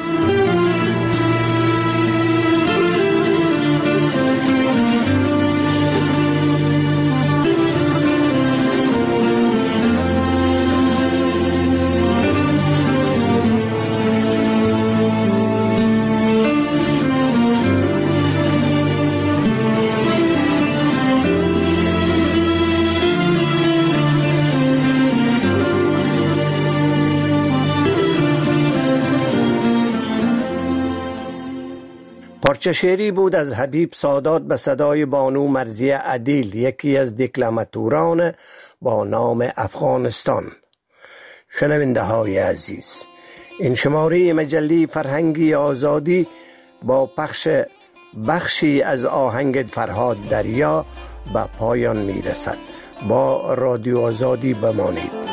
پارچه شعری بود از حبیب سادات به صدای بانو مرضیه عدیل، یکی از دکلماتوران با نام افغانستان. شنونده های عزیز، این شماره مجله فرهنگی آزادی با پخش بخشی از آهنگ فرهاد دریا به پایان می رسد. با رادیو آزادی بمانید.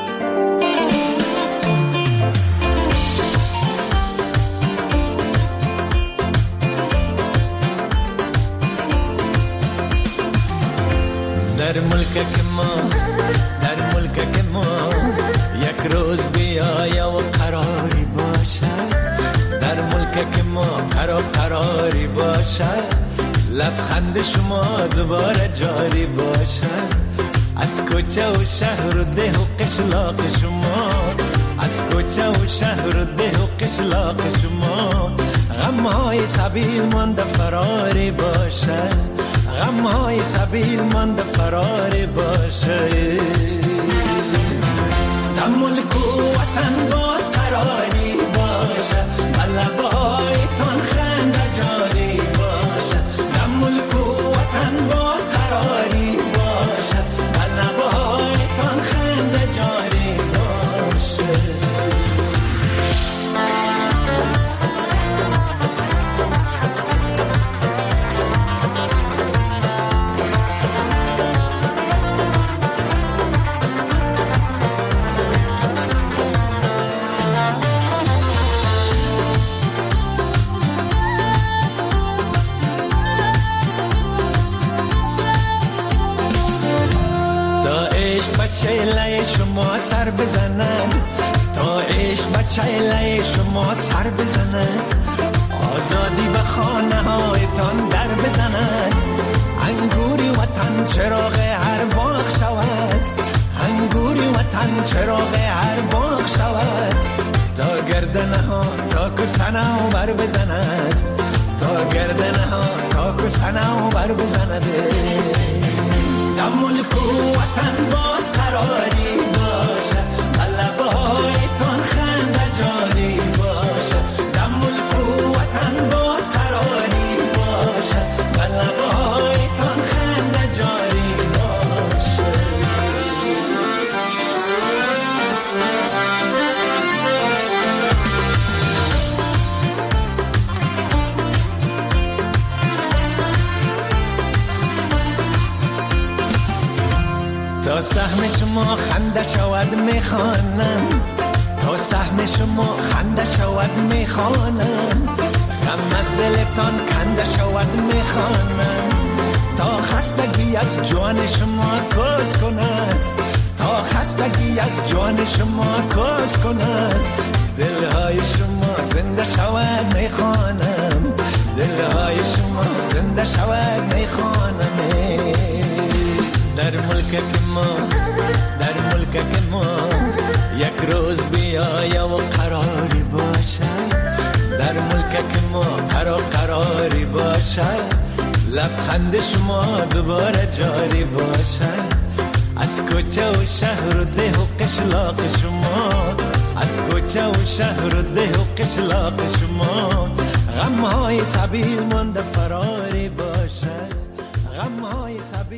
در ملک که ما در ملک که ما یک روز بیایا و قراری باشد، در ملک که ما قرار قراری باشد، لبخند شما دوباره جاری باشد. از کوچه و شهر و ده و قشلاق شما، از کوچه و شهر و ده و قشلاق شما، غمهای سبیل مانده فراری باشد، غمهای سبیل مانده فراری باشه. در ملک و وطن باز قراری باشه، بلبای تان خنده جاری باشه. در ملک و وطن باز قراری باشه، بلبای تان خنده جاری باشه. چیله شما سر بزنن، تا عشق بچه چیله شما سر بزنن، آزادی به خانه هایتان در بزنن. انگوری وطن چراغ هر باغ شود، انگوری وطن چراغ هر باغ شود. تا گردنه ها تا کسنه و بر بزند، تا گردنه ها تا کسنه و بر بزند. در ملک و وطن باز قراری باشه، بلبهای تان خنده جاری باشه. در ملک و وطن باز قراری باشه، بلبهای تان خنده جاری باشه. تا سهم شما خنده شود میخوانم، تا سهم شما خنده شود میخوانم، غم از دلتان کنده شود میخوانم، تا خستگی از جان شما کج کند، تا خستگی از جان شما کج کند، دلهای شما زنده شود میخوانم، دلهای شما زنده شود میخوانم. در ملک ما، در ملک ما یک روز بیایه و قراری باشد، در ملک ما قرار قراری باشد، لبخند شما دوباره جاری باشد، از کوچه و شهر و ده و قشلاق شما، از کوچه و شهر و ده و قشلاق شما، غمهای سبیل مانده فراری باشد، غمهای سبیل